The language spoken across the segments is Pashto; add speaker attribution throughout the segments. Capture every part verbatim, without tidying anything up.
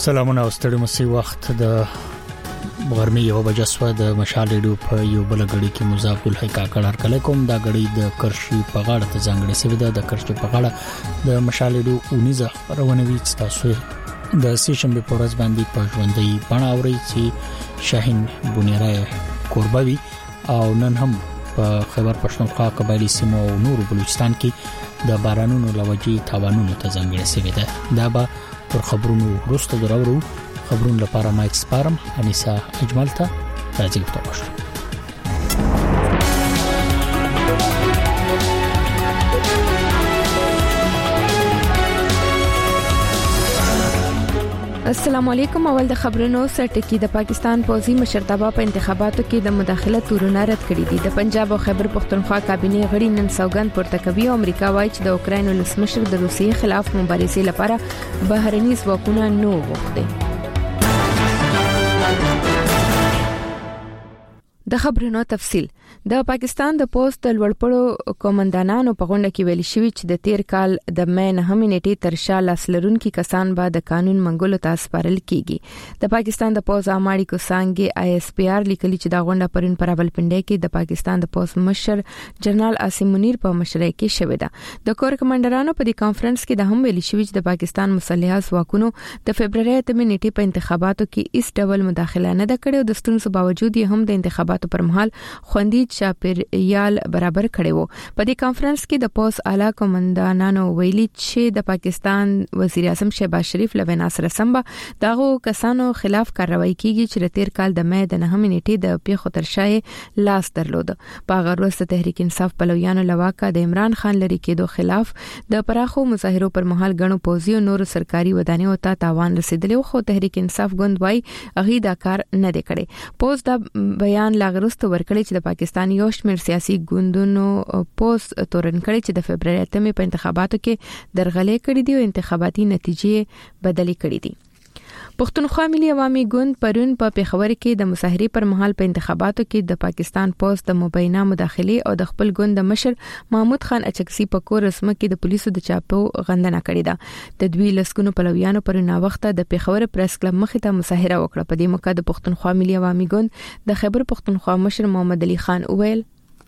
Speaker 1: سلامونه او ستړي مسي وخت د غرمې یو بجې سو د مشال ریډیو په یو بل غړي کې مزاق الحقا کړه کله کوم دا غړي د کرشي په غاړه ته ځانګړي سوي ده د کرشي په غاړه د مشال ریډیو اونیزه روانوي تاسو د سیشن په پورز باندې په ژوندۍ بڼه اوري چې شاهین بنیرای قربوي او نن هم په خیبر پښتونخوا قبایلی سیمو او نور بلوچستان کې د بارانونو لوجي تاوانونو ته ځانګړي سوي ده دا به پر خبرونو وروسته درورو خبرونو لپاره مایک سپارم انیسا اجمل ته راځي تاسو
Speaker 2: السلام علیکم. اول د خبرونو سرټکی د پاکستان پوځي مشرتابه په انتخاباتو کې د مداخله تورونه رد کړي دي. د پنجاب او خیبر پښتونخوا کابینه غړي نن سوګند پورته کوي او امریکا وایي چې د اوکراین ولسمشر د روسیې خلاف مبارزې لپاره بهرني ځواکونه نه وغوښتي. د خبرونو تفصيل د پاکستان د پوسټ د لوړپوړو قومندانانو په غونډه کې ویل شوی چې د تیر کال د مې نهمې نیټې تر شا لاسلرونکو کسان به د قانون منګولو ته سپارل کیږي. د پاکستان د پوز اماړي کو څنګه آی اس پی آر لیکلي چې دا غونډه پرون پر راولپنډي کې د پاکستان د پوز مشر جنرال عاصم منیر په مشرۍ کې شوې ده. د کور کمانډرانو په دې کانفرنس کې د هم ویل شوی چې د پاکستان مسلحه ځواکونو د فبرवरी اتمې نیټې په انتخاباتو کې هیڅ ډول مداخله نه کړې او د ستونزو باوجود یې هم د انتخاباتو پر مهال خوندي چاپیریال برابر کړي وو. په دې کانفرنس کې د پوس اعلی کمانډانانو ویلي چې د پاکستان وزیر اعظم شهباز شریف له وینا سره سم دغه کسانو خلاف کاروایی کیږي چې د تیر کال د مې د نهمې نیټې د پیښو تر شا لاس درلود. په هغه ورځ د تحریک انصاف پلویانو لواکا د عمران خان لري کېدو خلاف د پراخو مظاهرو پر مهال غنو پوزي او نور سرکاري ودانیو ته تاوان رسیدلی خو تحریک انصاف ګوند وای هغه دا کار نه دی کړی. پوز دا بیان لاغرست ورکړي چې د پاکستان یو شمېر سیاسي ګوندونو پوس تورن کړي چې د فبرवरी اتمې په انتخاباتو کې درغلې کړې دي او انتخاباتي نتیجې بدلې کړې دي. پښتونخوا ملي عوامي ګوند پرون په پیښور کې د مظاهرې پر مهال په انتخاباتو کې د پاکستان پوس د مبینه مداخله او د خپل ګوند د مشر محمود خان اچکسی په کور رسمه کې د پولیسو د چاپو غندنه کړې ده. د دوی لسکونو پلویانو پرون وخت د پیښور پریس کلب مخې ته مظاهره وکړه. په دې موقع د پښتونخوا ملي عوامي ګوند د خیبر پښتونخوا مشر محمد علي خان وویل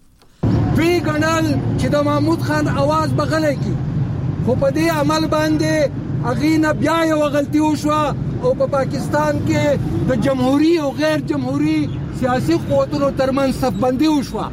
Speaker 3: وی ګڼل چې د محمود خان आवाज بغلې کی خو په دې عمل باندې اغینه بیا یو غلطي وشوه او په پاکستان کې د جمهوریت او غیر جمهوریت سیاسي قوتونو ترمنځ صفبندي وشوه.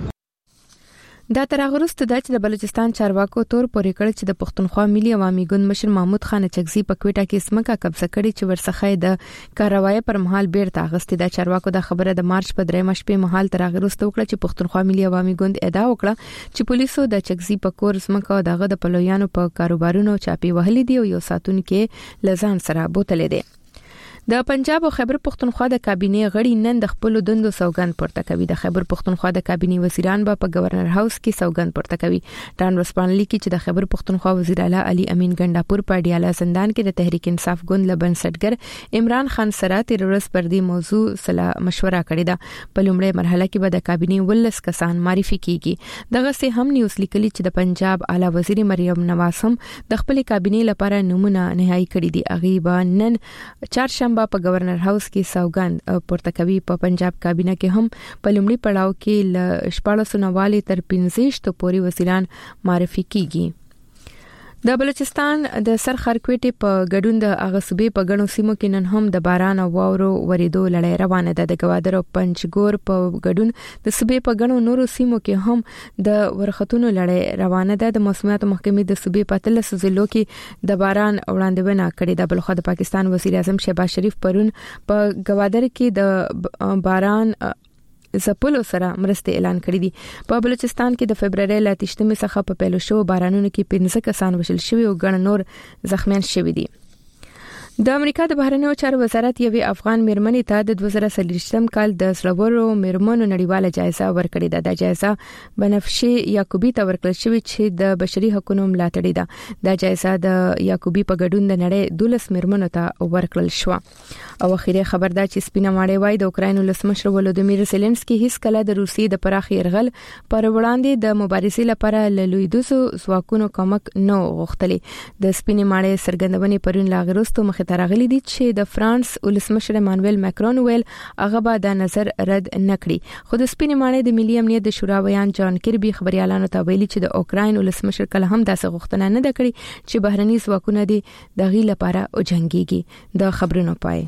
Speaker 2: دا تر هغه وروسته د بلوچستان چارواکو تور پورې کړ چې د پښتونخوا ملي عوامي ګوند مشر محمود خان چغزي په کوټه کې سمکا قبضه کړي چې ورڅخه د کاروایی پر مهال بیرته اغستې. د چارواکو د خبره د مارچ په درېمه شپې مهال تر هغه وروسته وکړه چې پښتونخوا ملي عوامي ګوند ادعا وکړه چې پولیسو د چغزي په کور سمکا دغه د پلویانو په کاروبارونو چاپی وهلې دي او یو ساتون کې لزان سره بوتلې دي. د پنجاب او خیبر پښتونخوا د کابینه غړي نن د خپل دندو سوګند پورته کوي. د خیبر پښتونخوا د کابینه وزیران به په گورنر هاوس کې سوګند پورته کوي. ډان وسپانلی کې چې د خیبر پښتونخوا وزیر اعلی علي امین ګنداپور په ډیاله زندان کې د تحریک انصاف ګوند لبن سټګر عمران خان سره تیر ورځ پر دې موضوع سره مشوره کړې ده. په لومړی مرحله کې به د کابینه ولس کسان معرفي کیږي. دغه سه هم نیوز لیکلي چې د پنجاب اعلی وزیر مریم نواز هم د خپل کابینه لپاره نمونه نهایی کړی دي. اغه به نن چهارشنبه په گورنر هاوس کې سوګند پورته کوي. په پنجاب کابینه کې هم په لومړي پړاو کې ل شپږ نواله تر پنځه شت پورې وزیران معرفي کیږي. د بلوچستان د سرخر کوټې په ګډون د اغصبې په غنو سیمو کې نن هم د باران او واورو ورېدو لړۍ روانه ده. د گوادر او پنجګور په ګډون د صوبې په غنو نورو سیمو کې هم د ورختونو لړۍ روانه ده. د موسمیات محکمې د صوبې په تلس ضلعو کې د باران وړاندوینه کړې ده. بلخو د پاکستان وزیر اعظم شهباز شریف پرون په گوادر کې د باران زپلو سره مرسته اعلان کړی دي. په بلوچستان کې د فبرवरी لاتشتمه څخه په پیلو شو بارانونو کې پنځه کسان وشل شوی او ګڼ نور زخمیان شوی دي. د امریکا د بهرنیو چارو وزارت یوې افغان میرمنې ته د دوه زره څلوېښتم کال د سلوورو میرمنو نړیواله جایزه ورکړې ده. د جایزه بنفشي یعقوبی ته ورکړل شوې چې د بشري حقوقو ملاتړې ده. د جایزه د یعقوبی په ګډون د نړۍ دولس میرمنو ته ورکړل شو. او اخیری خبر ده چې سپینه ماړې وای د اوکراین ولسمشر ولودیمیر زيلنسکي هیڅ کله د روسیې د پراخ يرغل پر وړاندې د مبارزې لپاره له لویدوسو ځواکونو کومک نه غوښتلی. د سپینه ماړې سرګندونې پرون لاغروستو مخ ښکته راغلي دي چې د فرانس ولسمشر مانویل ماکرون ویل هغه به د نظر رد نکړي. خو د سپینې ماڼۍ د ملي امنیت د شورا ویان جان کربي خبريالانو ته ویلي چې د اوکراین ولسمشر کله هم داسې غوښتنه نه ده کړې چې بهرني ځواکونه دي د غي لپاره وجنګيږي. د خبرونو پای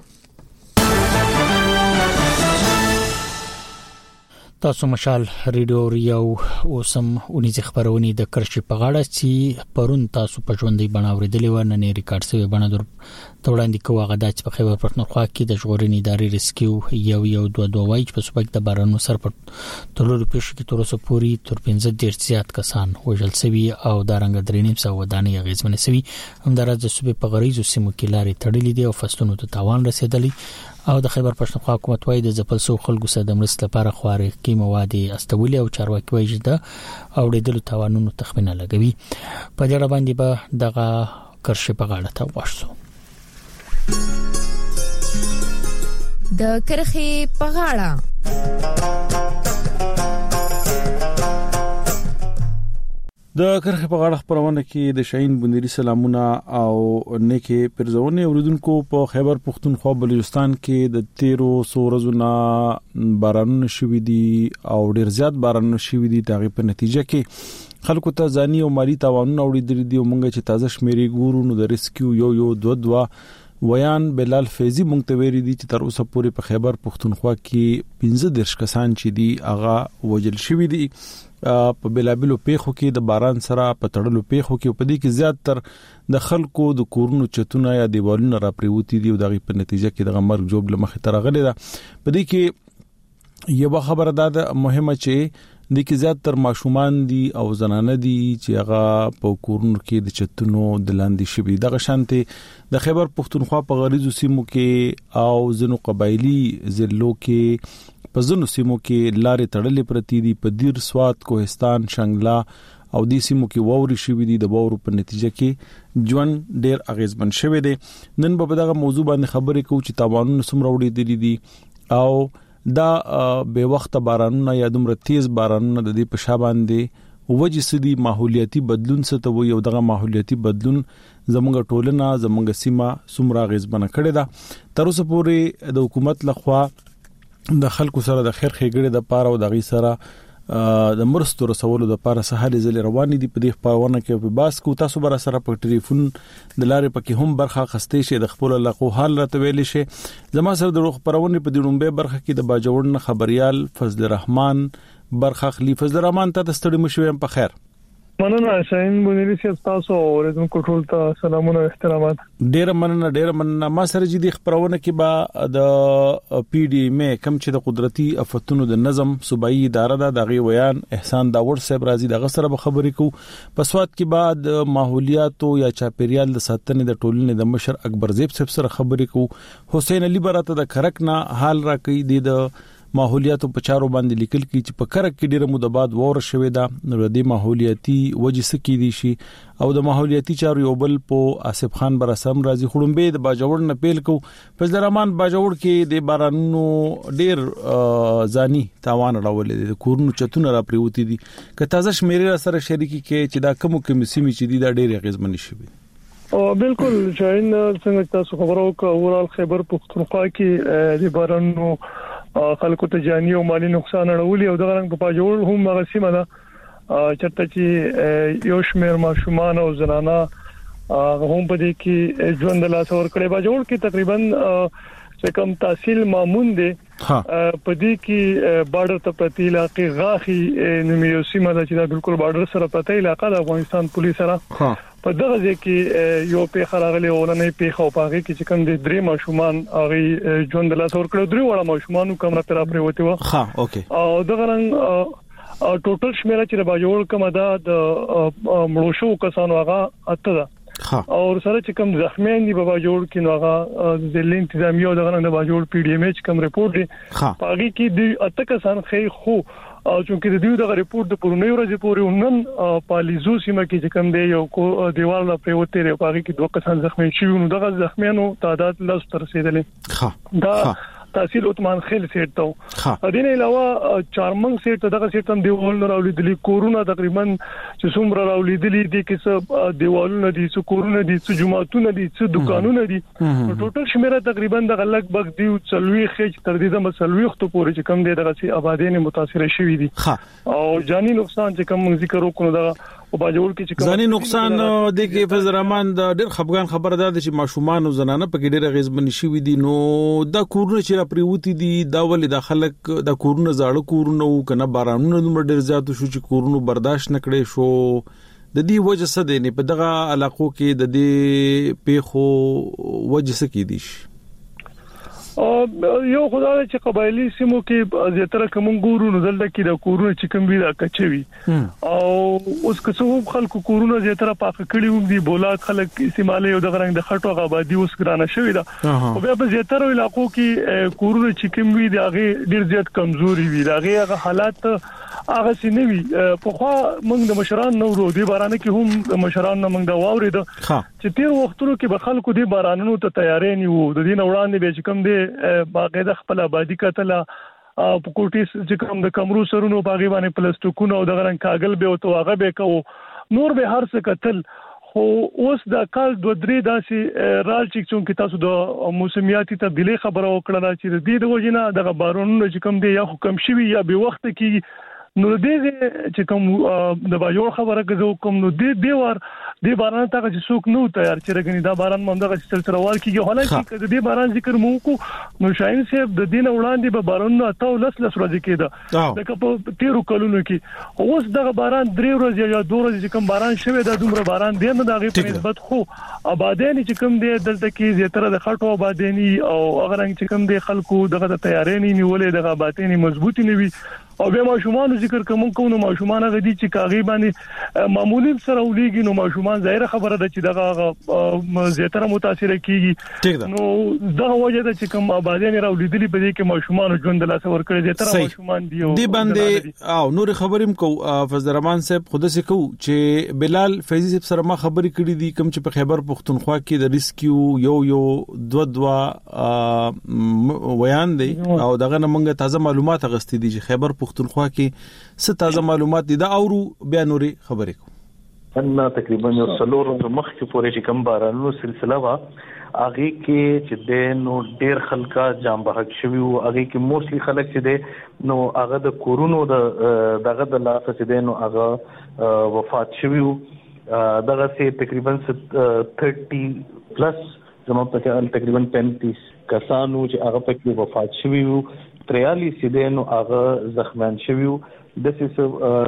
Speaker 1: تاسو مشال ریډیو ریو اوسم اونیز خبرونه د کرشي په غاړه چې پرون تاسو په ژوندۍ بڼه اوریدلې و نه ریکارډ شوی بڼه در توړاندې کوه غدا چې په خیبر پښتونخوا کې د ژغورنې ادارې ریسکیو یو یو دوه دوه وایي په سبق د بارانو سر په تللو پېښ کې تر اوسه پوري تر پنځه ډیر زیات کسان وژل شوي او د رنګ درې نیم سو ودانې غیزمن شوي. همدارس د صوبې په غریزو سیمو کې لارې تړلې دي او فصلونو ته تاوان رسیدلی او د خیبر پښتونخوا حکومت وايي د ځپل سو خلکو سره د مرستې لپاره خواري کې مواد استولي او چارواکي وايي د اوریدلو توانونو تخمینه لګوي. په دې اړه باندې به دغه کرشي په غاړه ته وښو
Speaker 2: د کرخي په غاړه
Speaker 4: د کرخه په غاړه خبرونه کې د شاهین بندري سلامونه او نیکه پرزونه اوریدونکو په خیبر پښتونخوا بلوچستان کې د تیرو سورزونه بارانونه شوې دي او ډیر زیات بارانونه شوې دي. دغه په نتیجه کې خلکو ته ځاني او مالی تاوانونه اوریدل دي او مونږ چې تازه شمیرې ګورو نو د ریسکیو یو یو دوه دوه ویان بلال فیضی مونږ ته ویري دي چې تر اوسه پورې په خیبر پښتونخوا کې پنځه درش کسان چې دي هغه وجل شوې دي په بلابلو پیخو کې د باران سره په تړلو پیخو کې په دې کې زیات تر د خلکو د کورونو چتونه یا دیوالونو را پریوتی دي او دغه په نتیجه کې د مرګ جوړ لمخه ترغلې ده. په دې کې یو خبره ده مهمه چې د کې زیات تر ماشومان دي او زنانه دي چې هغه په کورونو کې د چتونو د لاندې شوي. دغه شانته د خیبر پښتونخوا په غریزو سیمو کې او زنو قبایلی ضلعو کې په زنو سیمو کې لارې تړلې پرتی دي. په دیر سوات کوهستان شنګلا او دې سیمو کې ووري شوې دي. د وورو په نتیجه کې ژوند ډېر اغیزمن شوی دی. نن په دغه موضوع باندې خبرې کوو چې تاوانونه څومره وړي دي او دا به وخت بارانونه یا دومره تیز بارانونه د دې په شا باندې وجه سدي ماحولیاتي بدلون څه ته وي او دغه ماحولیاتي بدلون زموږ ټولنه زموږ سیمه څومره اغیزمن کړي ده. تر اوسه پورې د حکومت لخوا د خلکو سره د خیر خېګړې د پاره او د غي سره د مرستو رسولو د پاره سهالي زل روان دي. په دې خبرونه کې په باس کو تاسو بر سره په ټلیفون د لارې پکې هم برخه خستې شي د خپل لقو حال راته ویل شي. زما سره د خبرونه په دړومبه برخه کې د باجوړن خبريال فضل الرحمن برخه خلیفہ فضل الرحمن ته د ستړي مشوم په خیر.
Speaker 5: مننه شاهین بونیری چې تاسو اوریدونکو ټول ته سلامونه او احترامات.
Speaker 4: ډیر مننه ډیر مننه. ما سره جدي خبرونه کې با د پی ډی ایم کم چې د قدرتي افتونو د نظم صوبایي اداره ده دغه ویان احسان داور صاحب راضي دغه سره به خبرې کو. په سواد کې بعد ماحولیات یا چاپیریال د ساتنې د ټولنې د مشر اکبر زیب صاحب سره خبرې کو. حسین علي براته د کرکنا حال را کوي د ماحولیاتو په چارو باندې لیکل کی چې په کرک کې ډیره مده بعد وور شوې ده. نو د ماحولیاتي وجې سکی دي شي او د ماحولیاتي چارو یو بل په آصف خان برسم راځي خړمبه د باجوړ نه پیل کو. فضل الرحمن باجوړ کې د بارانونو ډیر ځاني تاوان راولې د کورونو چتونه را پریوتی دي. که تازه شمیرې سره شریکی کې چې دا کوم کوم سیمې چې دي دا ډیر غیزمن شي.
Speaker 5: او بالکل شاهین څنګه تاسو خبرو کو اورال خیبر پښتونخوا کې د بارانونو خلکو ته جاني او مالی نقصان اړولي او دغه رنګ په پاجوړ هم هغه سیمه ده چرته چې یو شمېر ماشومان او زنانه هم په دې کې ژوند لا څور کړي. پاجوړ کې تقریبا چې کوم تحصیل مامون دي په دې کې بارډر ته پرتی علاقې غاخي نومیو سیمه ده چې دا بالکل بارډر سره پرتی علاقہ د افغانستان پولیس سره په دغه ځای کې یو په خراغلي اولنې په خو پاږي چې کوم د درې ماشومان هغه ژوند لا څور کړي. درې وړه ماشومان کوم را پر پریوتی و.
Speaker 4: ها اوکي.
Speaker 5: او دغه رنګ ټوټل شمیره چې د باجوړ کومه ده د مړو شو کسانو هغه اته ده. او سره چې کوم زخمیان دي په باجوړ کې نو هغه ځلې انتظامیه او دغه د باجوړ پی ډی ایم ایچ کوم ریپورت دی پاږي کې د اته کسان خې خو او چې د دې د ریپورت د پرونی ورځې پورې نن پالیزو سیمه کې چې کوم دی یو دیوال لا پریوته لري پاږي کې دوه کسان زخمی شوي نو دغه زخمیانو تعداد لږ تر رسیدلې. دا تحصیل عثمان خیل سیټ ته دین علاوه چارمنګ سیټ ته دغه سیټ هم دیوال راولیدلی کورونه تقریبا چې څومره راولیدلی دي کې څه دیوالونه دي څه کورونه دي څه جماعتونه دي څه دکانونه دي ټوټل شمیره تقریبا د لګ بګ دی څلوي خېج تر دې د مسلوي خطو پورې چې کم دي دغه سي آبادین متاثر شوي دي او جاني نقصان چې کم ذکر وکړو دا او باجوړ کې چې
Speaker 4: ځاني نقصان د کې فضل الرحمن د ډېر خفغان خبره ده چې ماشومان او زنانه په کې ډېر غیزمن شي دي نو دا کورونه چې را پریوتی دي دا ولې د خلک د کورونه زاړه کورونه او کنه بارانونه دومره ډېر زیات شو چې کورونه برداشت نکړي شو د دې وجه څه دی نه په دغه علاقو کې د دې پیخو وجه څه کې دي
Speaker 5: یو خدای چې قبایلی سیمو کې زیاتره کوم ګورونو دلته کې د کورونو چې کوم وی دا کچوي او اوس که څو خلکو کورونو زیاتره پاک کړي وو دي بولا خلک استعمالي او د غرنګ د خټو غابادي اوس ګرانه شوی دا او بیا په زیاتره علاقو کې کورونو چې کوم وی دا هغه ډیر زیات کمزوري وي دا هغه حالات هغه سينوي په خوا موږ د مشران نو ورو دي بارانه کې هم د مشران نو موږ دا واورید چې تیر وختونو کې به خلکو دي بارانونو ته تیارې نیو د دې وړاندې به چې کوم دي باقاعده خپل آبادی کتله په کوټیس چې کوم د کمرو سرونو باغی باندې پلاستیکونو او د غرن کاغل به او توغه به کو نور به هر څه کتل خو اوس د کال دوه درې داسې رال چې څنګه تاسو د موسمیاتي تبدیلی خبره وکړه چې د دې د وجنه د بارونو چې کوم دی یا حکم شوی یا به وخت کې نو دې چې کوم د باجوړ خبره کوي کوم نو دې دی ور دې باران ته چې څوک نو تیار چې رګنی دا باران مونږه چې تل تروال کیږي حالانکه دې باران ذکر مو کو نو شاین صاحب د دین وړاندې به باران نو تاسو لس لس ورځې کېده لکه په تیرو کلونو کې اوس دغه باران درې ورځې یا دوه ورځې چې کوم باران شوه دا دومره باران دی نه دغه په نسبت خو آبادین چې کوم دی دلته کې زیاتره د خټو آبادینی او هغه رنګ چې کوم دی خلکو دغه د تیارې نه نیولې دغه آبادینی مضبوطی نیوي او به ماشومان ذکر کوم کوم نو ماشومان غدي چې کاغي باندې معمولی سره ولېږي نو ماشومان ظاهر خبره ده چې دغه زیاتره متاثر کیږي نو دا وجه ده چې کوم آبادین راولیدلې په دې کې ماشومان ژوند لا څور کړی زیاتره ماشومان دی
Speaker 4: دی باندې او نور خبریم کو فضل الرحمن صاحب خود سه کو چې بلال فیضی صاحب سره ما خبرې کړې دي کوم چې په خیبر پختونخوا کې د ریسکیو یو یو دو دوا ویان دي او دغه نمنګ تازه معلومات غستې دي چې خیبر پختونخوا کې څه تازه معلومات دي دا اورو بیا نوري خبرې کو
Speaker 6: ان تقریبا یو څلور مخ کې پورې چې کوم بارانو سلسله وا اغه کې چې د نو ډیر خلکا جام بحق شوی او اغه کې موستلی خلک چې د نو هغه د کورونو د دغه د لاسه چې د نو هغه وفات شوی دغه سي تقریبا تیس پلس زموږ په تقریبا پینتیس کسانو چې هغه پکې وفات شوی وو تریالیس چې نو هغه زخمیان شوی وو د تین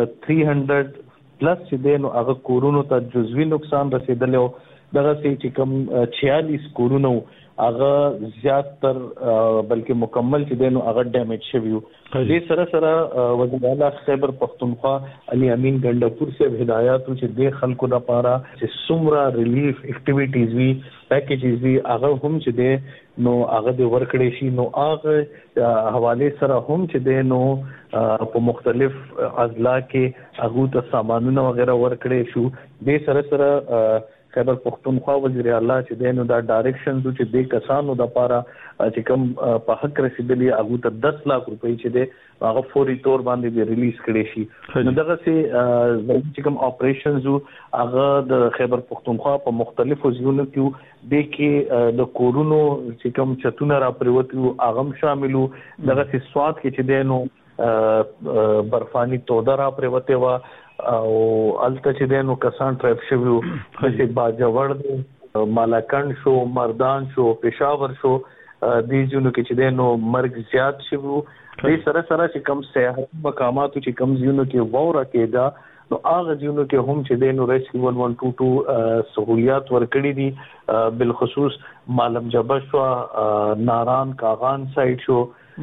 Speaker 6: سو پلس چې نو هغه کورونو ته جزوی نقصان رسیدلی دغه چې کوم چھیالیس کورونو هغه زیات تر بلکې مکمل چې نو هغه ډیمیج شوی وو دې سره سره وزیر اعلی خیبر پختونخوا علي امین ګندپور سے هدایت چې د خلکو لپاره چې سمرا ریلیف اکټیویټیز وی پیکیجز وی هغه هم چې د نو هغه د ورکړې شي نو هغه حواله سره هم چې د نو په مختلف اضلاع کې هغه ته سامانونه وغیرہ ورکړې شو د سره سره خیبر پختونخوا وزیر اعلی چې دینو دا ډایریکشنز چې د کسانو د لپاره چې کوم په حق رسیدلی هغه ته دس لک روپۍ چې د هغه فوري تور باندې ریلیز کړي شي نو دغه سي چې کوم اپریشنز هغه د خیبر پختونخوا په مختلفو ځایونو کې د کې د کورونو چې کوم چتونه را پریوتو هغه شاملو دغه سي سواد کې چې دینو برفانی توده را پریوته وا او الته چې دینو کسان ټریپ شوی چې باجوړ مالاکند شو مردان شو پېښور شو د ځینو کې چې دینو مرګ زیات شوی د سره سره چې کم سیاحت مقامات چې کم ځینو کې ووره کېدا نو هغه ځینو کې هم چې دینو ریسکیو ون ون ټو ټو سہولیات ورکړي دي بالخصوص مالم جبه شو ناران کاغان سایت شو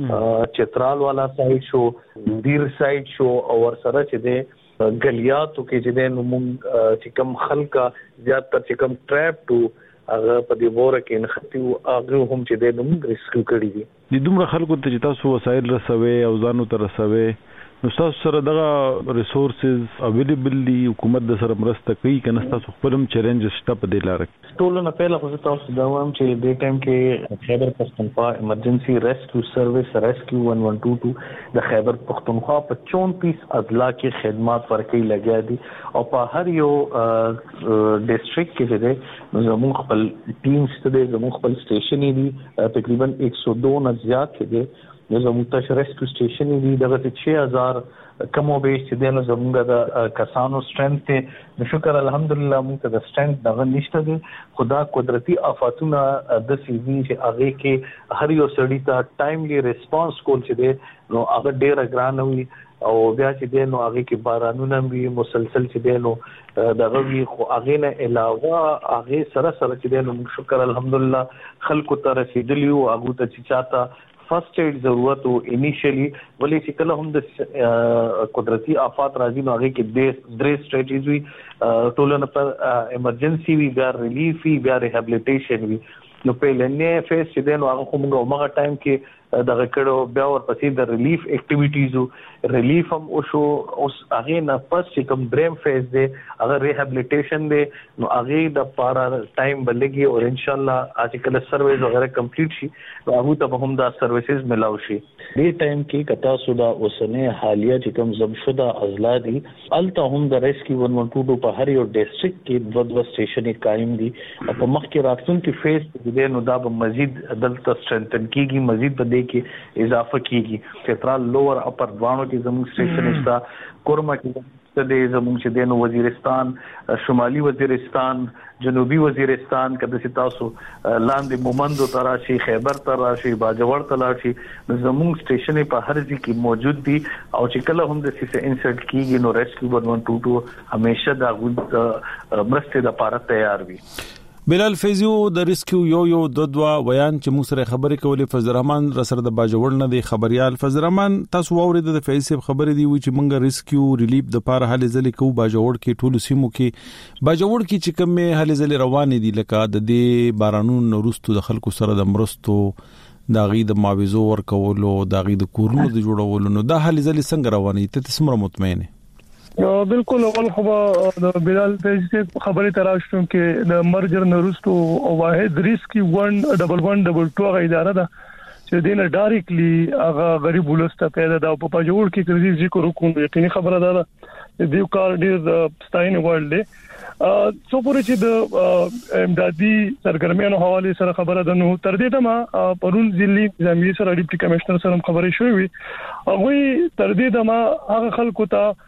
Speaker 6: چترال والا سایت شو دیر سایت شو او ور سره چې د غلیاتو کې چې د موږ چې کم خلکا زیات تر چې کم ټریپ ټو هغه په دې وره کې نختی او هغه هم چې د موږ ریسکیو کړی دي
Speaker 4: د دومره خلکو ته چې تاسو وسایل رسوي او ځانو ته رسوي نو تاسو سره دغه ریسورسز اویلیبل دي، حکومت د سره مرسته کوي کنه تاسو خپلم چیلنج شته په دې لار کې؟
Speaker 6: ټول نه پهله خو تاسو دا وایم چې د ټیم کې خیبر پختونخوا ایمرجنسي ریسکیو سرویس ریسکیو ون ون ټو ټو د خیبر پختونخوا په چونتیس اضلاع کې خدمات ورکړي لګیا دي او په هر یو ډیسټریکټ کې چې زموږ خپل ټیم ستاسو زموږ خپل سټیشن دي تقریبا ایک سو دو نه زیات دي. زموږ ته ریسکیو سټیشن دي دغه چې شش هزار کم او بیش چې دنه زموږ د کسانو سټرنث ته شکر الحمدلله موږ ته د سټرنث دغه نشته دي. خدا قدرتي آفاتونه د سیوی چې هغه کې هر یو سړی ته ټایملی ریسپانس کول چې دي نو هغه ډیر ګران وي او بیا چې دي نو هغه کې بارانونه وي مسلسل چې دي نو دغه وی خو هغه نه علاوه هغه سره سره چې دي نو شکر الحمدلله خلکو ته رسیدلی او هغه ته چې چاته فرست ایڈ ضرورت او انیشلی ولې چې کله هم د قدرتي آفات راځي نو هغه کې درې سټریټیز وي ټولنه پر ایمرجنسي وی بیا ریلیف وی بیا ریهابلیټیشن وی. نو په لنې فیس چې دنو هغه کومه هغه ټایم کې دغه کړه بیا ورپسې د ریلیف اکټیویټیز ریلیف هم او شو اوس هغه نه پس چې کوم دریم فیز دی هغه ریهابلیټیشن دی نو هغه د پارا ټایم بلګي او ان شاء الله اځ کله سرویس وغیرہ کمپلیټ شي نو هغه ته هم دا سرویسز ملاوي شي. دې ټایم کې کتا سودا اوسنه حالیه چې کوم زمشده اضلاع دي الته هم د ریسکیو ون ون ټو ټو په هر یو ډیسټریکټ کې دوه دوه سټیشن قائم دي په مخ کې راتلونکي فیز دې نو دا به مزید دلته سټرنثن کیږي مزید به کې اضافه کیږي. چترال لوور اپر دوانو کې زموږ سټیشن استا کورما کې د زموږ چې دینو وزیرستان شمالي وزیرستان جنوبي وزیرستان کده چې تاسو لاندې مومندو تراشي خیبر تراشي باجوړ تراشي زموږ سټیشن په هر ځای کې موجود دي او چې کله هم د سیسه انسرټ کیږي نو ریسکیو ون ون ټو ټو همیشه دا غوډ مرسته د پاره تیار وي.
Speaker 4: بلال فیزیو د ریسکیو یو یو د دوا ویان چې موږ سره خبرې کولې فضل الرحمن رسر د باجوړ نه دی خبريال. فضل الرحمن تاسو اورید د فیصل خبرې دی وی چې موږ ریسکیو ریلیف د پاره حل ځلې کو باجوړ کې ټولو سیمو کې باجوړ کې چې کوم حل ځلې روان دي لکه د دې بارانون نورستو د خلکو سره د مرستو داغي د معاوضو ورکولو داغي د کورونو د جوړولو نو دا حل ځلې څنګه روانې ته تاسو مطمئنه؟
Speaker 5: بالکل اول خو د بلال پیج خبرې تراشتم کې د مرجر نورستو او واحد ریسکی ون ډبل ون ډبل ټو غا اداره ده چې دینه ډایرکټلی هغه غریب ولسته پیدا ده په پاجوړ کې کړي ذکر کوم یقیني خبره ده د دیو کار ډیر ستاین ورلد دی څو پورې چې د امدادي سرګرمیانو حواله سره خبره ده نو تر دې دمه پرون ضلعي ځمیر سره ډیپټي کمشنر سره خبرې شوې هغه تر دې دمه هغه خلکو ته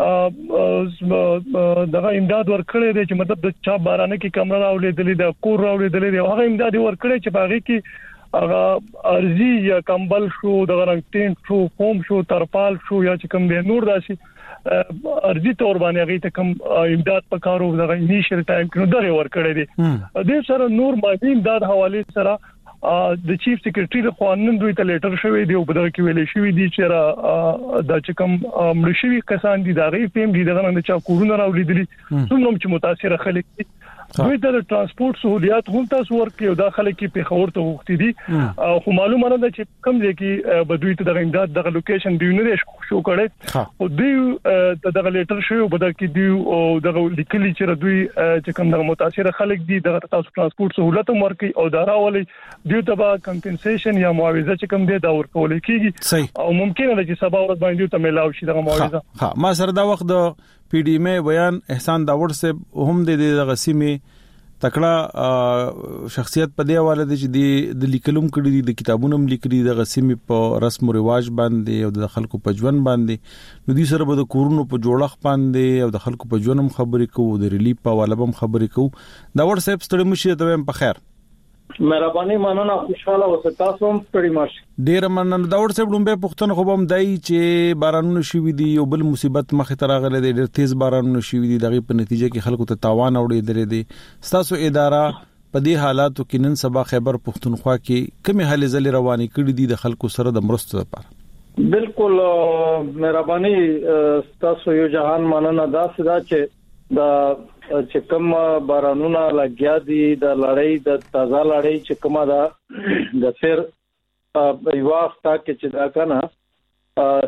Speaker 5: دغه امداد ورکړی دی چې مطلب د چا بارانه کې کمره راولېدلې د کور راولېدلې دی هغه امداد ورکړی چې باغې کې هغه ارزي یا کمبل شو د رنګ ټینټ شو فوم شو ترپال شو یا چې کوم دی نور داسي ارزي تور باندې هغه ته کوم امداد پکارو دغه انیشل ټایم کې نو دغه ورکړی دی د سره نور مادي امداد حواله سره د چیف سیکریټری له خوانن دوی ته لیټر شوی دی او په دغه کې ویل شوی دی چې را د چکم ملشوي کسان دي دا غي فیم دي دغه نه چا کورونه راولیدلی څومره چې متاثر خلک دي دوی ته ترانسپورت سہولیات هم تاسو ورکړي او داخله کې په خبر ته وختي دي خو معلومه ده چې کم ځای کې بدوی ته دغه امداد دغه لوکیشن دی نه شو کړي او دوی دغه لیټر شوی او بدل کې دی او دغه لیکلي چې دوی چې کوم دغه متاثر خلک دي دغه تاسو ترانسپورت سہولت هم ورکړي او دراولي دوی ته به کمپنسیشن یا معاوضه چې کوم دی دا ورکول کیږي او ممکن ده چې سبا ورځ باندې ته ملاو شي دغه معاوضه.
Speaker 4: ها ما سره دا وخت د پی ډی ایم بیان احسان داوړ صاحب هم د دغه سیمه تکړه شخصیت په دی حواله دي چې د لیکلم کړي دي د کتابونو لیکلي د غسیمه په رسم او رواج باندې او د خلکو په ژوند باندې نو دي سره به د کورونو په جوړخ باندې او د خلکو په ژوندم خبرې کوو د ریلیف په حواله هم خبرې کوو دا ور صاحب ستړي مشي ته په خیر
Speaker 7: مهرباني مننه خوشاله اوسه تاسو هم ستړي ماشي
Speaker 4: ډیر مننه دا ور صاحب لومبه پښتون خو هم دای چې بارانونه شوي دي او بل مصیبت مخه تراغله دي ډیر تیز بارانونه شوي دي دغه په نتیجه کې خلکو ته تاوان اوړي درې دي تاسو اداره په دې حالاتو کې نن سبا خیبر پښتونخوا کې کومه حل زل رواني کړي دي د خلکو سره د مرستو لپاره؟
Speaker 7: بالکل مهرباني تاسو یو جهان مننه دا سدا چې دا چې کوم بارانونه لګیا دي د لړۍ د تازه لړۍ چې کومه دا د سر یو وخت کې چې دا کنه د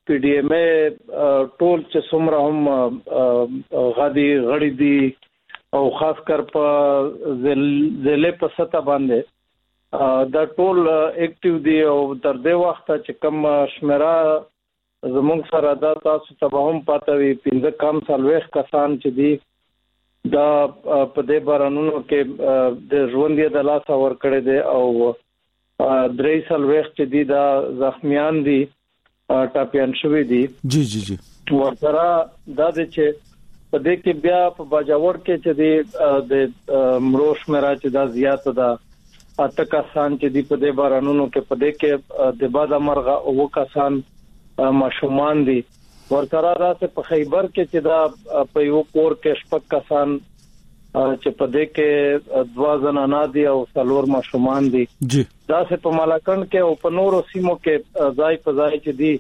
Speaker 7: پی ډي ایم ای ټول چې څومره هم غادي غړي دي او خاص کر په ضلع په سطح باندې دا ټول اکټیو دي او تر دې وخت چې کم شمیره زموږ سره دا تاسو ته هم پاتې وي پنځه کم سالويخ کسان چې دي دا په دې بارانونو کې د ژوند یې د لاس اور کړی دي او درې سالويخ چې دي دا زخمیان دي ټاپیان شوی دي
Speaker 4: جی جی جی
Speaker 7: ورسره دا چې په دې کې بیا په باجوړ کې چې دي د مروش میرا چې دا زیات ده اته کسان چې دي په دې بارانونو کې په دې کې د باد مرغه او کسان ماشومان دي ورسره راځي په خیبر کې چې دا په یو کور کې شپږ کسان چې په دې کې دوا زنانه دي او څلور ماشومان دي
Speaker 4: جی
Speaker 7: دا سه په مالاکند کې او په نورو سیمو کې ځای په ځای چې دي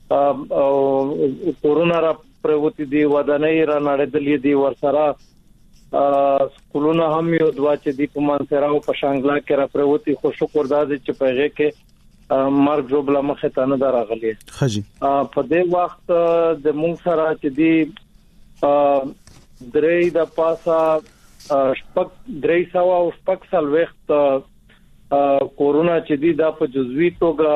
Speaker 7: او کورونا را پروتي دي ودانۍ را نړیدلې دي ورسره سکولونه هم یو دوا چې دي په مانسرا او په شانګلا کې را پروتي خو شکر دا چې په هغه کې مرګ جوړه مخه ته نه راغلي
Speaker 4: خجي
Speaker 7: په دې وخت د مونږ سره چې دي درې د پاسا شپږ درې سو او شپږ سال وخت کورونا چې دي دا په جزوي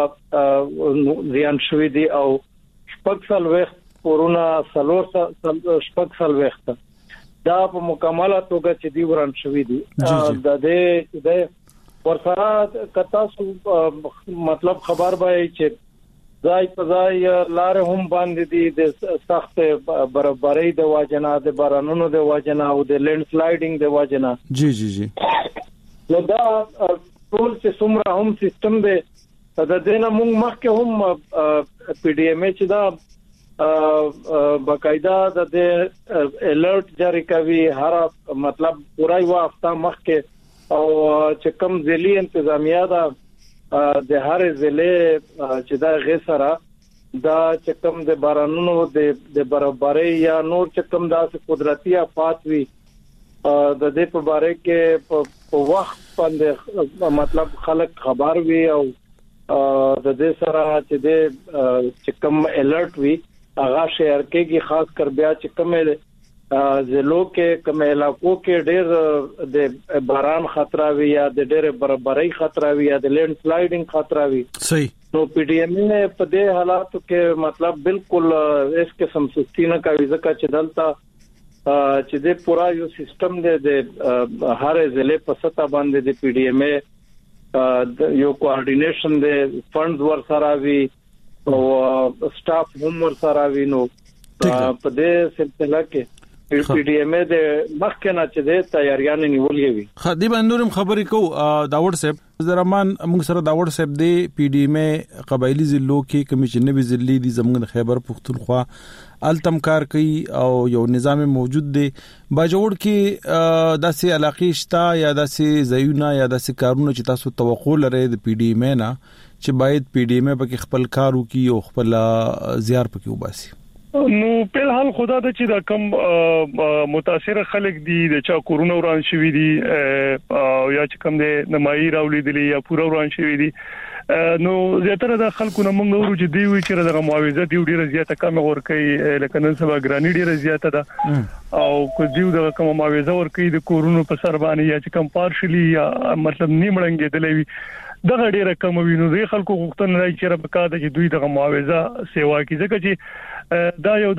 Speaker 7: توګه زیان شوی دي او شپږ سال وخت کورونا سلور شپږ سال وخت دا په مکمله توګه چې دي وران شوی دي د دې د ورسره کتا سو مطلب خبر به چې ځای په ځای لار هم باندې دي د سخت برابرۍ د واجنا د بارانونو د واجنا او د لینډ سلایډینګ د واجنا
Speaker 4: جی جی جی
Speaker 7: نو دا ټول چې څومره هم سیستم دی د دې نه موږ مخکې هم پی ډي ایم ای چې دا باقاعده د الرټ جاری کوي هر مطلب پورای وخت مخکې او چې کوم ځلې انتظامیه دا د هر ضلع چې دا غسره دا چې کوم د بارانونو د د برابرۍ یا نور چې کوم د قدرتي آفات وي د دې په باره کې په وخت باندې مطلب خلک خبر وي او د دې سره چې د چې کوم الرټ وي هغه شهر کې خاص کر بیا چې کوم ضلعو کې کوم علاقو کې ډېر د باران خطر وي یا د ډېر برابرۍ خطر وي یا د لینډ سلایډینګ خطر وي
Speaker 4: صحیح
Speaker 7: نو پی ډي ایم ای په دې حالاتو کې مطلب بالکل اس قسم سستی نه کوي ځکه چې دلته چې د پورا یو سیستم د هر ضلع په سطح باندې د پی ډي ایم ای یو کوارډینیشن د فندز ورسره وي او سټاف هم ورسره وي نو په دې سلسله کې پی ډي ایم ای د مخکنه چې د تیاریان نیولې وي
Speaker 4: خدي باندې خبرې کو داوود صاحب زرمان موږ سره داوود صاحب دی پی ډي ایم ای قبایلی ضلعو کې کمیشن نوي ضلع دي زموږ خیبر پختونخوا التم کار کوي او یو نظام موجود دی باجوړ کې داسې علاقې شته یا داسې زایونه یا داسې کارونه چې تاسو توقع لرئ د پی ډي ایم ای نه چې باید پی ډي ایم ای په خپل کار وکړي او خپل زیار پکې وباسي
Speaker 5: نو په حال خدا د چې دا کم متاثر خلک دي د چا کورونا وران شوی دي او یا چې کم د نمایي راولیدلی یا پورا وران شوی دي نو زیاتره د خلکو نه موږ ورو چې دی وی چې دغه معاوضه دی ډیره زیاته کم ورکړي لکه نن سبا ګرانی ډیره زیاته ده او کو دیو دغه کم معاوضه ورکړي د کورونا په سر باندې یا چې کم پارشلی یا مطلب نیمړنګ دی لوي دغه ډیره کم وینو د خلکو غوښتنه راځي چې ربکا د چې دوی دغه معاوضه سیوا کوي ځکه چې دا یو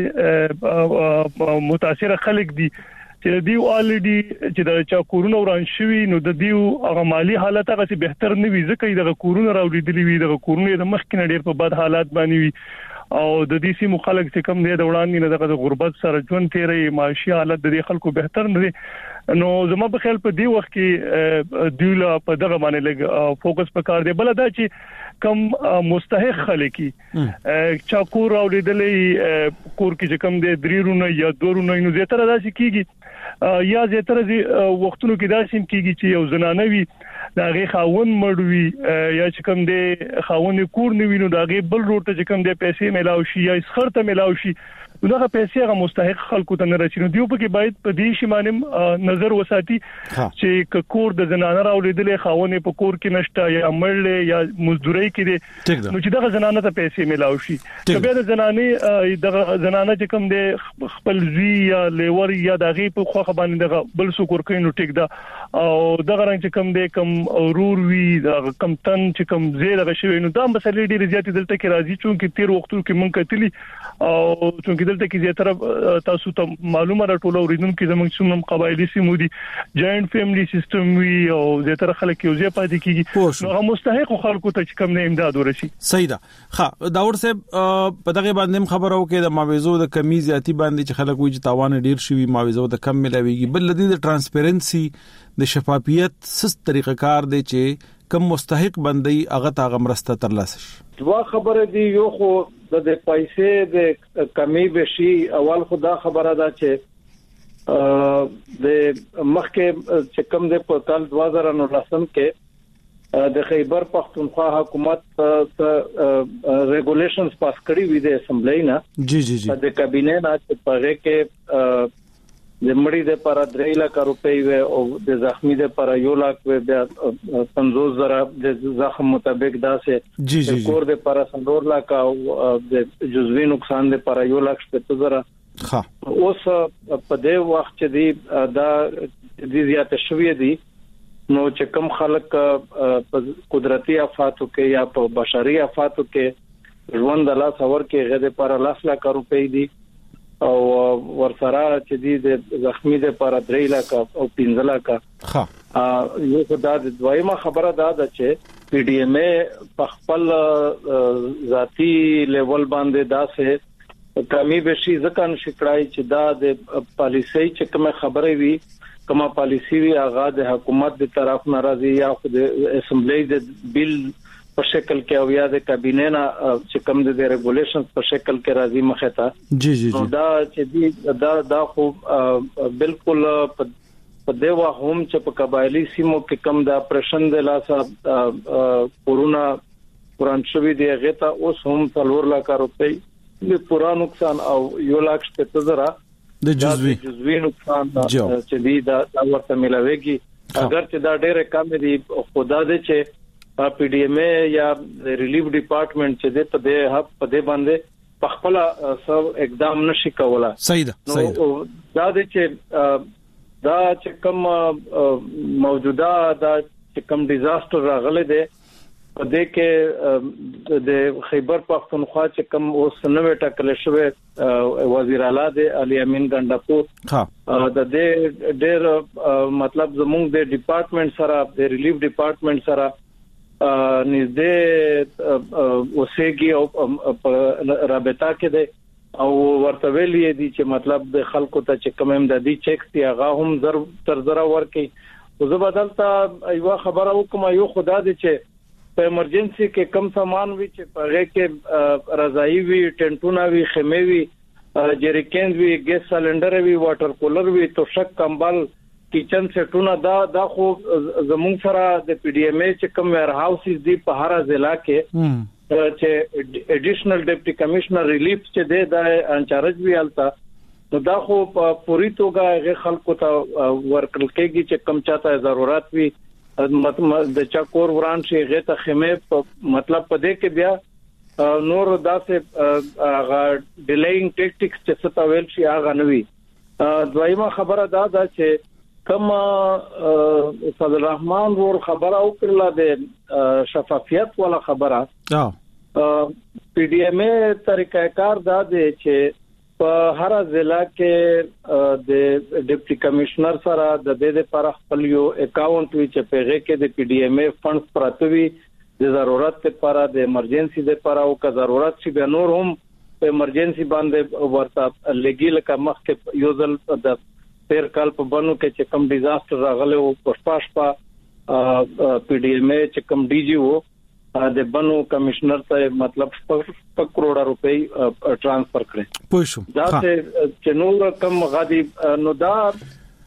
Speaker 5: داسې متاثر خلک دي چې دیو الریډي چې د چا کورونا وران شوی نو د دیو هغه مالی حالت هغه څه بهتر نه وي ځکه دغه کورونا راوړي وي دغه کورونا د مخکنه ډیر په بد حالات باندې وي او د دې سیمو خلک چې کم دي د وړاندې نه دغه غربت سره ژوند تیري معاشي حالت د دې خلکو بهتر نه دي نو زما په خیال په دې وخت کې دیولا په دغه باندې لګ فوکس وکړ دی بل دا چې کم مستحق خلکی چا کور راوړېدلې کور کې چې کم دي درېرونه یا دورونه نو زیاتره داسې کیږي یا زیاتره وختونو کې داسې کیږي چې یو زنانه وي دا غي خاون مړوي یا چې کم دي خاون کور نیوي نو دا غي بل روټه چې کم دي پیسې ملاوي شي یا خرته ملاوي شي دغه پیسې هغه مستحق خلکو ته نه رسیدي. دیو په کې باید په دې شی باندې نظر وساتي چې کور د زنانه راولېدلې خاونې په کور کې نشته یا مړلې یا مزدوري کې نو چې دغه زنانه ته پیسې ملاوي شي. کله د زنانه دغه زنانه چې کوم د خپل زی یا لیور یا دغه په خوخه باندې دغه بل سکور کوي نو ټیک دا او دغه رنګ چې کوم د کوم اورور وی دغه کم تن چې کوم زیاده شوی نو دا مسلې ډېر زیات دلته کې راځي چې تیر وختو کې مونږ کتلی او چې دلته کې زیاتره تاسو ته معلومه راټول اوریدونکو زموږ څومره قبایلی سیمو دي جاینټ فیملی سیستم وی او زیاتره خلک یو ځای پاتې کیږي نو هغه مستحق خلکو ته چې کوم نه امداد ورشي.
Speaker 4: صحیح ده. ښه داور صاحب په دغه باندې خبرو کې د معاوضو د کمی زیاتی باندې چې خلک وایي چې تاوان ډیر شوی معاوضو د کم ملاويږي بل لدی د ترانسپیرنسي د شفافیت سس طریقه کار دی چې کم مستحق بندي هغه تا غمرسته تر لاسه شي.
Speaker 7: دوا خبره دی یو خو د پیسې د کمی بشي اول خدا خبره ده چې د مخکې چې کم د په کال دو هزار نو لسم کې د خیبر پختونخوا حکومت ریګولیشنز پاس کړی وي د اسمبلی نه
Speaker 4: جی جی جی
Speaker 7: د کابینه نه چې پغه کې د مړی د پر درې لک روپۍ و او د زخمی د پر یو لک و بیا پنځوس زره د زخم مطابق دا سه
Speaker 4: جی جی
Speaker 7: کور د پر څلور لک او د جزوی نقصان د پر یو لک شپږ زره.
Speaker 4: ها
Speaker 7: اوس په دې وخت چې دی دا د زیات شوی دی نو چې کم خلک قدرتي آفاتو کې یا په بشري آفاتو کې ژوند د لاس اور کې غده پر لاس لک روپۍ دی او ورسره چې دی د زخمی د پر درې لک او پنځه لک. ها یو خدای د دویمه خبره دا ده چې پی ډی ایم ای په خپل ذاتی لیول باندې دا سه کمی بشي ځکه نشکړای چې دا د پالیسي چې کومه خبره وي کومه پالیسي وی هغه د حکومت د طرف ناراضي یا خو د اسمبلی د بیل په شکل کې او یا د کابینه نه چې کوم د ریګولیشنز په شکل کې راځي مخه ته
Speaker 4: جی جی جی
Speaker 7: دا چې دا دا خو بالکل په دیوا هم چې په قبایلی سیمو کې کم د اپریشن د لاسه کورونا قران شوی دی غته اوس هم څلور لک روپۍ د پورا نقصان او یو لک شپږ زره
Speaker 4: د جزوی
Speaker 7: جزوی نقصان چې دی دا ورته ملاويږي اگر چې دا ډېر کم دی خدا دې چې پی ډی ایم ای یا ریلیف ډپارټمنټ چې د په دې هب په دې باندې په خپل سب اقدام نشي کوله.
Speaker 4: صحیح ده صحیح ده.
Speaker 7: دا د چې دا چې کوم موجوده دا چې کوم ډیزاستر راغله ده په دې کې د خیبر پختونخوا چې کوم اوس نوې ټاکل شوی وزیر اعلی د علي امین ګندپور ها د دې ډېر مطلب زموږ د ډپارټمنټ سره د ریلیف ډپارټمنټ سره نږدې اوسېږي او رابطه کې ده او ورته ویلي دي چې مطلب د خلکو ته چې کوم امدادي چیک دی هغه هم زر تر زر ورکي او زه بدلته یو خبره وکم یو خدا دې چې په ایمرجنسي کې کم سامان وي چې پغه کې رضائی وي ټنټونه وي خیمه وي جریکن وي ګیس سلندر وي واټر کولر وي توشک کمبل کچن سیټونه دا دا خو زموږ سره د پی ډی ایم ای چې کوم ویر هاوسز دی په هر ضلع کې چې اډیشنل ډیپټي کمشنر ریلیف چې دی دا انچارج وی التا نو دا خو په پوری توګه غیر خلکو ته ورکل کېږي چې کم چاته ضرورت وي د چا کور وران شي غته خمه مطلب په دې کې بیا نور داسې هغه ډیلیینګ ټیکټکس چې څه ویل شي هغه نوي. دویمه خبره دا ده چې کما صدر الرحمن ور خبره او کړله د شفافیت ولا خبره پی ډی ایم ای طریقہ کار دا دی چې په هر ضلع کې د ډیپټي کمشنر سره د دې لپاره خپل یو اکاونټ وی چې پیغه کې د پی ډی ایم ای فندز پراتوي د ضرورت لپاره د ایمرجنسي لپاره او که ضرورت شي به نور هم په ایمرجنسي باندې ورته لګي لکه مخکې یو ځل د پیر کال په بنو کې چې کم ډیزاستر راغله او پښپاش په پی ډی ایم ای چې کم ډی جی وو د بنو کمشنر ته مطلب په کروڑه روپۍ ټرانسفر کړي.
Speaker 4: پوه شو
Speaker 7: دا چې نور کم غادي نو دا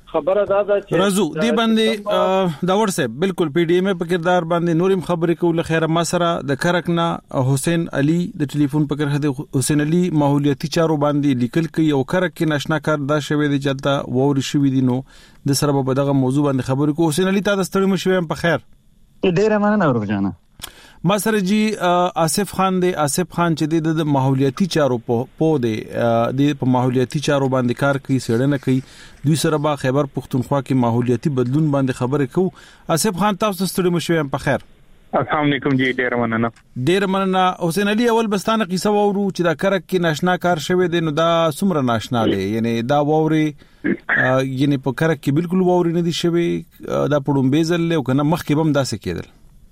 Speaker 7: خبره دا ده چې
Speaker 4: رازو دی باندې دا ورسه بالکل پی ډی ایم په کردار باندې نورم خبرې کوله خیره ما سره د کرکنا حسین علي د ټلیفون په کرخه حسین علي ماحولیاتي چارو باندې لیکل کوي او کرک کې ناشنا کار دا شوی دی چې دا ووري شوی دی نو د سره په دغه موضوع باندې خبرې کو حسین علي تاسو ستړي مشوي په خیر
Speaker 8: ډیره مننه ورجانه
Speaker 4: ما سره جی آصف خان دی آصف خان چې د ماحولیاتي چارو په دی د په ماحولیاتي چارو باندې کار کوي سړنه کوي دوی سره با خیبر پختونخوا کې ماحولیاتي بدلون باندې خبرې کو آصف خان تاسو ستړي مشوي په خیر
Speaker 9: السلام علیکم جی ډیر مننه
Speaker 4: ډیر مننه حسین علي اول بستانه قصه وورو چې دا کرک کې ناشنا کار شوی دی نو دا څومره ناشنا دی یعنی دا ووري یعنی په کرک کې بالکل ووري نه دي شوی دا پړم بیزل له کنه مخ کې بم داسې کېدل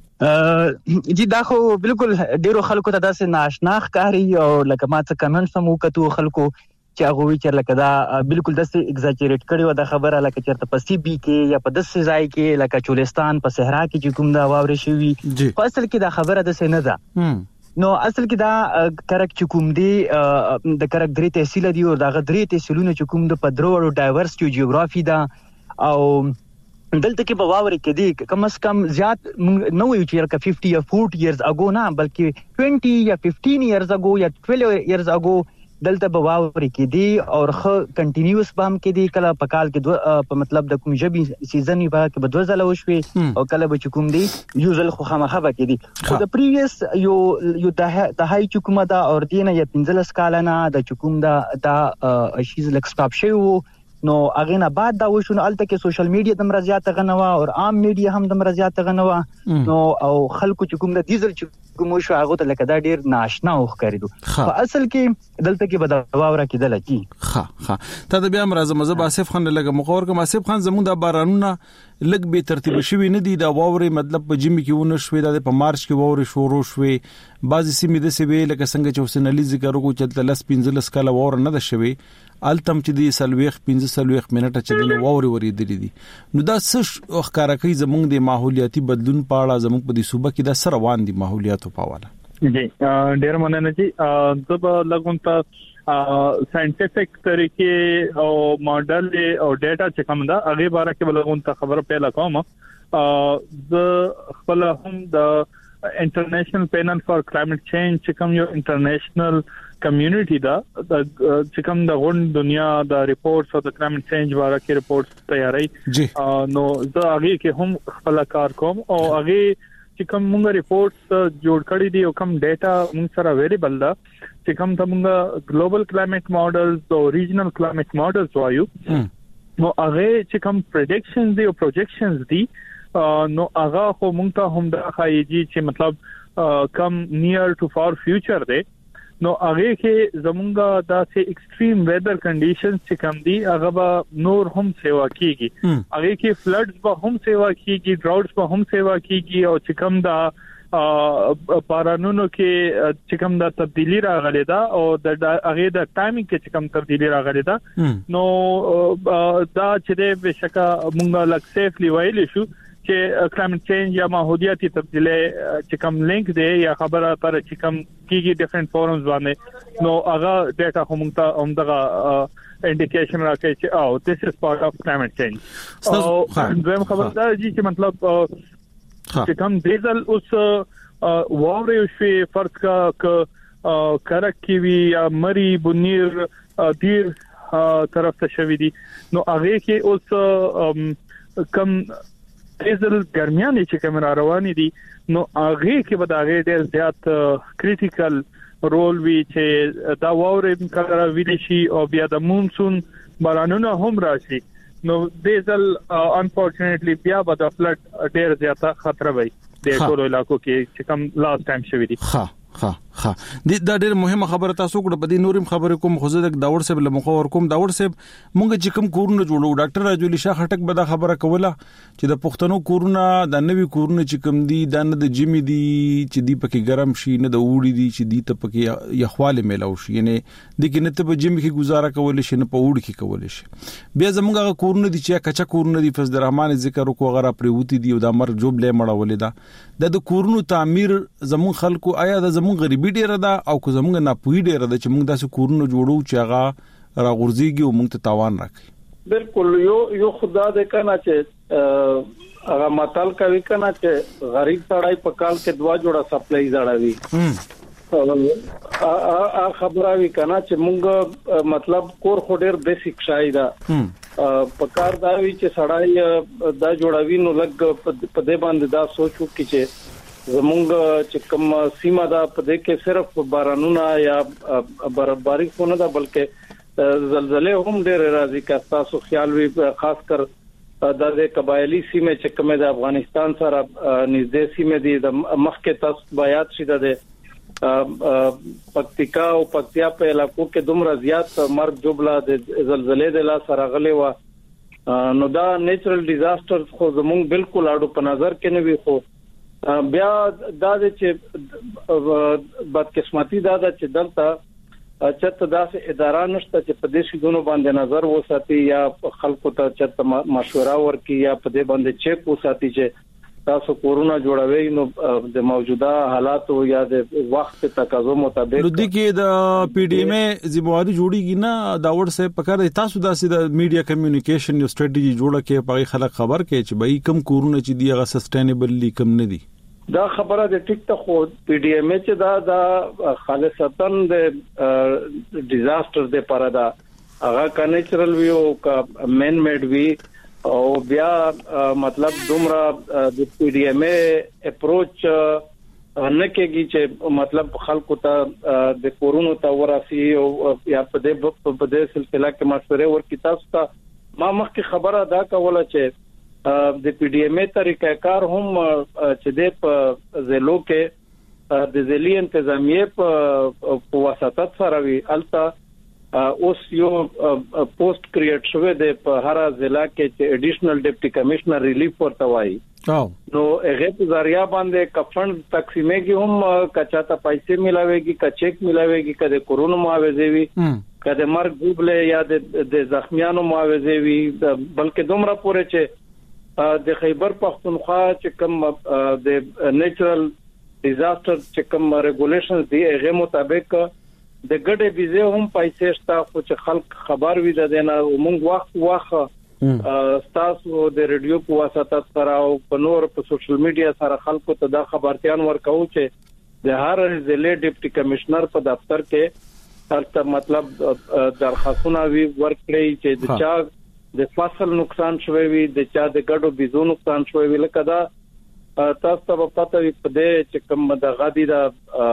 Speaker 8: جی دا خو بالکل ډیرو خلکو ته داسې ناشنا ښکاري او لکه ما څه کمنټس هم وکړو خلکو چې هغه وی چې لکه دا بالکل داسې ایگزاجریټ کړي و دا خبره لکه چېرته په سی بي کې یا په داسې ځای کې لکه چولستان په صحرا کې چې کوم دا واوري شوی په اصل کې دا خبره داسې نه ده نو اصل کې دا کرک چې کوم دی د کرک درې تحصیل دی او دا درې تحصیلونه چې کوم د پدرو ډایورس جیوګرافي دا او دلته کې په واوري کې دی کم از کم زیات نو یو چې لکه پنځه یا چهارده ایئرز اگو نه بلکې بیس یا پنځه ایئرز اگو یا بارہ ایئرز اگو دلته په واوري کې دی او خو کنټینیوس بام کې دی کله په کال کې په مطلب د کوم جبي سیزن په کې بدو ځله وشوي او کله به کوم دی یوزل خو خامخه کې دی خو د پریویس یو یو د هاي چکمه دا اور دینه یا پنځلس کال نه د چکم دا دا شیز لک سټاپ شوی وو نو اغه نه بعد دا وشو نو الته کې سوشل میډیا د مرزيات غنوا او عام میډیا هم د مرزيات غنوا نو او خلکو چې کوم د ډیزل چې کوم شو هغه ته لکه دا ډیر ناشنا وخ کړیدو په اصل کې دلته کې بدواوره کېدل کی
Speaker 4: ها ها ته د بیا مرزه مزه آصف خان لګه مخور کوم آصف خان زموږ د بارانونه لګ به ترتیب شوی نه دی دا واوري مطلب په جمی کې ونه شوی د په مارچ کې واوري شروع شوی بعضی سیمې د سیوی لکه څنګه چې حسین علي ذکر وکړ چې لس پنځلس کاله وور نه ده شوی التم چې دی سلويخ پنځه سلويخ منټه چې دی ووري وري دي دي نو دا څه ښکارا کوي زموږ د ماحولیاتي بدلون پاړه زموږ په دې صوبه کې دا سره روان دي ماحولیاتو په حواله
Speaker 9: جی ډیر مننه جی زب لګون ته ساينټیفیک طریقې او ماډل او ډیټا چې کوم دا هغه باره کې لګون ته خبره پیدا کوم د خپل هم د انټرنیشنل پینل فار کلایمټ چینج چې کوم یو انټرنیشنل کمیونټي دا چې کوم د غون دنیا د ریپورتس او د کلایمټ چینج باره کې ریپورتس تیاری نو زه هغه کې هم خپل کار کوم او هغه چې کوم موږ ریپورتس جوړ کړی دي او کوم ډیټا موږ سره اویلیبل ده چې کوم ته موږ ګلوبل کلایمټ ماډلز او ریجنل کلایمټ ماډلز وایو نو هغه چې کوم پریډکشنز دي او پروجیکشنز دي نو هغه خو موږ ته هم د خایجی چې مطلب کم نیر ټو فار فیوچر دی نو هغه کې زمونږه داسې ایکستریم ویدر کنډیشنز چې کوم دي هغه به نور هم سیوا کیږي هغه کې فلډز به هم سیوا کیږي ډراوټس به هم سیوا کیږي او چې کوم دا بارانونو کې چې کوم دا تبدیلی راغلی دا او د هغه د ټایمینګ کې چې کوم تبدیلی راغلی دا نو دا چې د بشکا مونږه لک سیفلی وایلی شو چې کلایمټ چینج یا ماحولیاتي تبدیلی چې کوم لینک دی یا خبره پر چې کوم کیږي ډیفرنٹ فورمز باندې نو هغه ډیټا هم ته هم دغه انډیکیشن راکړي چې او this is part of climate change او زم خبره دا چې مطلب چې کوم ډیزل اوس واوري شي فرض کا کرک کی وی یا مری بنیر دیر طرف ته شوی دي نو هغه کې اوس کم ډیزل ګرمیان چې کوم رواني دي نو هغه کې به دا ډېر زیات کریټیکل رول وی چې دا واورې کله ویل شي او بیا د مونسون بارانونه هم راشي نو ډیزل انفورچونټلی بیا به د فلډ ډېر زیات خطر وي د ټولو علاقو کې چې کوم لاست ټایم شوی دي
Speaker 4: ها ها ها دا ډېر مهمه خبره تاسو کړه په دې نورم خبره کوم خو زه د داور صاحب له مخور کوم داور صاحب مونږ چې کوم کورونه جوړو ډاکټر راجولی شاه خټک به دا خبره کوله چې د پښتنو کورونه د نوې کورونه چې کوم دي د نه د جمی دي چې دی پکې ګرم شي نه د وړي دي چې دی ته پکې یخواله ملاو شي یعنی د کې نه ته په جمی کې گزاره کول شي نه په وړ کې کول شي بیا زمونږ کورونه دي چې کچا کورونه دي فضل الرحمن ذکر وکړو غره پریوتی دي او د امر جوب لې مړولې ده د کورونو تعمیر زمون خلکو آیا د زمون غریبي ډیره ده او که زمونږ نه پوي ډیره ده چې موږ داسې کورونه جوړو چې هغه راغورځيږي او موږ ته تاوان راکړي
Speaker 7: بالکل یو یو خدا دې کنه چې هغه متل کوي کنه چې غریب سړی په کال کې دوا جوړه سپلای زړاوي ا خبره وی کنه چې مونږ مطلب کور خو ډېر بیسیک شای دا په کار دا وی چې سړی دا جوړاوي نو لګ په دې باندې دا سوچو کې چې زمونږ چې کوم سیمه دا په دې کې صرف بارانونه یا برابرۍ خو نه ده بلکې زلزلې هم ډېر راځي که تاسو خیال وي خاص کر د قبایلی سیمه چې کومه د افغانستان سره نږدې سیمه دي د مخکې تاسو بیات شیده ده پکتیکا او پکتیا په علاقو کې دومره زیات مرګ جوړلا د زلزلې د لا سره غلې و نو دا نیچرل ډیزاستر خو زموږ بالکل اړو په نظر کې نه وي خو بیا دا چې بدقسمتي دا چې دلته چته داسې اداره نشته چې په دې شګونو باندې نظر وساتي یا خلکو ته چته مشوره ورکړي یا په دې باندې چیک وساتي چې تاسو کورونا جوړوي نو د موجوده حالاتو یا د وخت تقاضو مطابق
Speaker 4: نو د کې د پی ډی ایم ذمہواری جوړیږي نه دا ورسه پکاره تاسو داسې د میډیا کمیونیکیشن یو ستراتیژي جوړه کې پای خلک خبر کې چې بای کم کورونا چې دی هغه سسټینیبلی کم نه دی
Speaker 7: دا خبره د ټیک ته خو پی ډی ایم چې دا دا خالصتن د ډیزاستر د پاره دا هغه کا نیچرل ویو کا مین میډ وی او بیا مطلب دومره د پی ډی ایم اپروچ نه کېږي چې مطلب خلکو ته د کورونا ته وراسي او یا په دې په دې سلسله کې مشورې ورکړي تاسو ته ما مخکې خبره دا کوله چې د پی ډی ایم طریقې کار هم چې د په زلو کې د ځلي انتظامیه په واسطه سره وی التا اوس یو پوسټ کریټ شوه د په هر ضلع کې چې اډیشنل ډیپټي کمشنر ریلیف ورته وایي نو هغه په ذریعہ باندې کفند تقسیمېږي هم کچاته پیسې ملاويږي کا چیک ملاويږي کده کورونا معاوضه وي کده مرګ ګوبله یا د زخمیانو معاوضه وي بلکې دومره پوره چې د خیبر پختونخوا چې کوم د نیچرل ډیزاستر چې کوم ریګولیشنز دی هغه مطابق د ګډه ویزه هم پیسې شته خو چې خلک خبر وي د دینه موږ وخت واخه تاسو د ریډیو په واسطه سره او په نور په سوشل میډیا سره خلکو ته دا خبرتيان ورکو چې د هر ضلع ډیپټي کمشنر په دفتر کې هرته مطلب درخواستونه وی ورکړي چې د چا د فصل نقصان شوی وي د چا د ګډو ویزو نقصان شوی وي لکه دا تاسو ته پته وي په دې چې کوم د غادي دا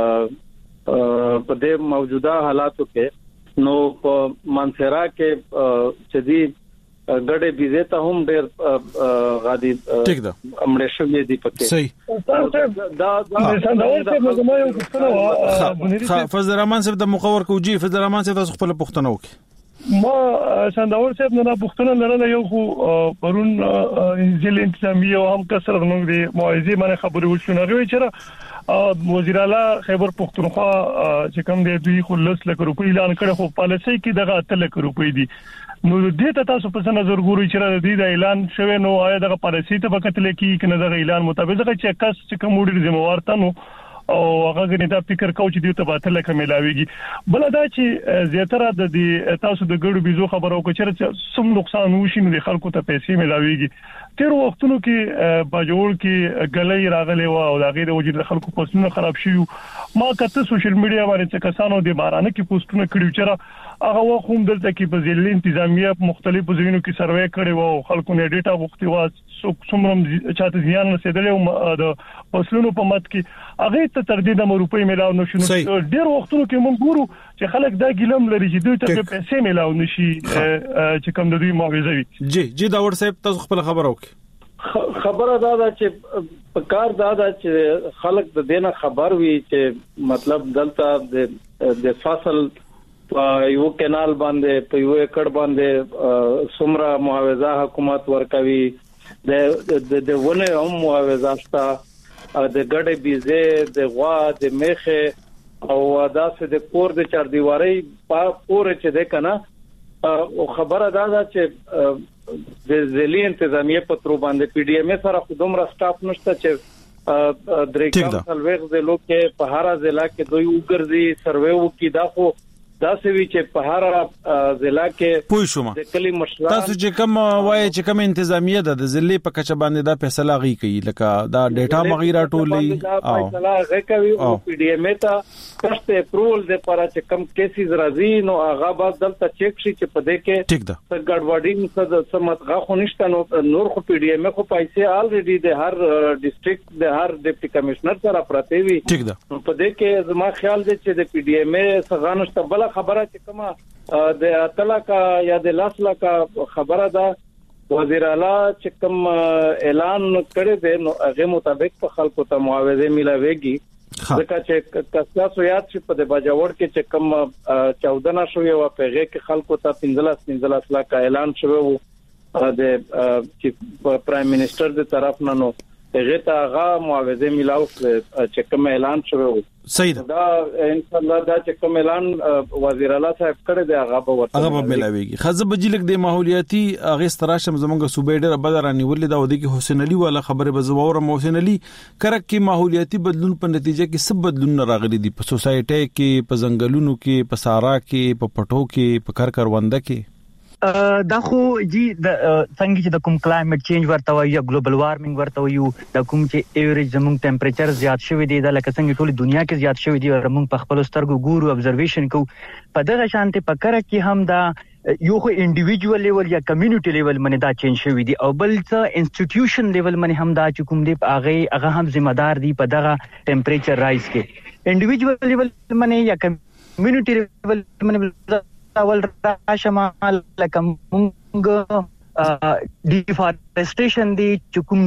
Speaker 7: په دې موجوده حالاتو کې نو په منصرا کې چې دی ګډه بيزه ته هم ډېر غادي
Speaker 4: ټیک ده
Speaker 7: امړې شوې دي پکې
Speaker 4: صحیح
Speaker 5: دا دا څنګه څه نو یو پښتنه
Speaker 4: فضل الرحمن صاحب د مخور کوجی فضل الرحمن صاحب تاسو خپل پښتنه وکي
Speaker 5: ما څنګه صاحب نه پښتنه لرله یو خو پرون ځل انتظامیه هم کسر موږ دی موعظه باندې خبرې وشو نه چې وزیر اعلی خیبر پختونخوا چې کوم دی دوی خو لس لک روپۍ اعلان کړ خو پالیسي کې دغه اته لک روپۍ دي نو دې ته تاسو په نظر ګورئ چې د دې اعلان شوه نو آیا دغه پالیسي ته وخت لکې کنه دغه اعلان مطابق چې کس چې کوم وړي ذمہوار ته نو او هغه غني دا فکر کو چې دوی ته باته لکه ملاويږي بل دا چې زیاتره د دې تاسو د ګړو بيزو خبرو کو چې سم نقصان وشي نو د خلکو ته پیسې ملاويږي تیر وختونو کې باجوړ کې غلې راغلي و او دا غیر وجود خلکو پوسټونه خراب شي ما کته سوشل میډیا باندې چې کسانو د بارانه کې پوسټونه کړیو چې هغه وخت دلته کې په ځلې انتظامیه په مختلفو ځایونو کې سروې کړي وو خلکو نه ډیټا وختي وا څومره چاته ځان رسیدلې د فصلونو په مت کې هغه ته تر دې د روپۍ ملاو نشو ډیر وختونو کې مونږ ګورو چې خلک دا ګلم لري چې دوی ته پیسې ملاو نشي چې کوم د دوی معاوضه وي
Speaker 4: جی جی دا ور صاحب تاسو خپل خبر وکړئ
Speaker 7: خبره دا ده چې په کار دا ده چې خلک د دینه خبر وي چې مطلب دلته د فصل یو کینال باندې په یو ایکړ باندې سمرا معاوضه حکومت ورکوي د د ونه هم معاوضه شته د ګډه بيزه د غوا د میخه او داسې د کور د چار دیواري په پوره چې ده کنه او خبره دا ده چې د ځلي انتظامیه په تر باندې پی ډی ایم سره خودم را سټاف نشته چې درې کال څلويخ ځلو کې په هر ځلا کې دوی وګرځي سروې وکي دا خو دا سوي چې په هر ضلع کې
Speaker 4: پوه شوم
Speaker 7: د کلی مشران
Speaker 4: تاسو چې کوم وایي چې کوم انتظامیه ده د ضلع په کچه باندې دا فیصله غي کوي لکه دا ډیټا مغیره ټولې
Speaker 7: او فیصله غي کوي او پی ډی ایم ته فرست اپروول د لپاره چې کوم کیسز راځي نو هغه بعد دلته چیک شي چې په دې کې
Speaker 4: ټیک ده
Speaker 7: څه ګډوډي څه سمت غا خو نشته نو نور خو پی ډی ایم خو پیسې الریډي د هر ډیسټریکټ د هر ډیپټي کمشنر سره پراته وي
Speaker 4: ټیک ده
Speaker 7: په دې کې زما خیال دی چې د پی ډی ایم څنګه نشته بل خبره چې کومه د اتلا کا یا د لاسلا کا خبره ده وزیر اعلی چې کوم اعلان کړی دی نو هغه مطابق په خلکو ته معاوضه ملاويږي ځکه چې تاسو یاد شي په د باجوړ کې چې کوم چودہ نه شوې او په هغه کې خلکو ته پنځلس پنځلس لک اعلان شوی وو د چې پرایم منسٹر د طرف نه نو هغه ته هغه معاوضه ملاو چې کوم اعلان شوی وو
Speaker 4: صحیح ده
Speaker 7: دا ان شاء الله دا چې کوم اعلان وزیر اعلی صاحب کړی دی هغه به ورته
Speaker 4: هغه به ملاويږي خزه بجلک د ماحولیاتي هغه ستراشم زمونږ صوبې ډېر بدرانی ولې دا ودی کې حسین علي والا خبره به زوور حسین علي کرک کې ماحولیاتي بدلون په نتیجه کې سب بدلون راغلي دي په سوسایټي کې په ځنګلونو کې په سارا کې په پټو کې په کار کرونده کې
Speaker 8: دا خو جی د څنګه چې د کوم کلایمټ چینج ورته وایي یا ګلوبل وارمنګ ورته وایي د کوم چې ایوریج زموږ ټمپریچر زیات شوی دی د لکه څنګه ټول دنیا کې زیات شوی دی او موږ په خپل سترګو ګورو ابزرویشن کوو په دغه شانته پکره کې هم دا یو خو انډیویډوال لیول یا کمیونټي لیول باندې دا چینج شوی دی او بل څه انسټیټیوشن لیول باندې هم دا چې کوم دی هغه هغه هم ذمہ دار دی په دغه ټمپریچر رایز کې انډیویډوال لیول باندې یا کمیونټي لیول باندې اول راشمال لکه مونږ ډیفارسټیشن دی چې کوم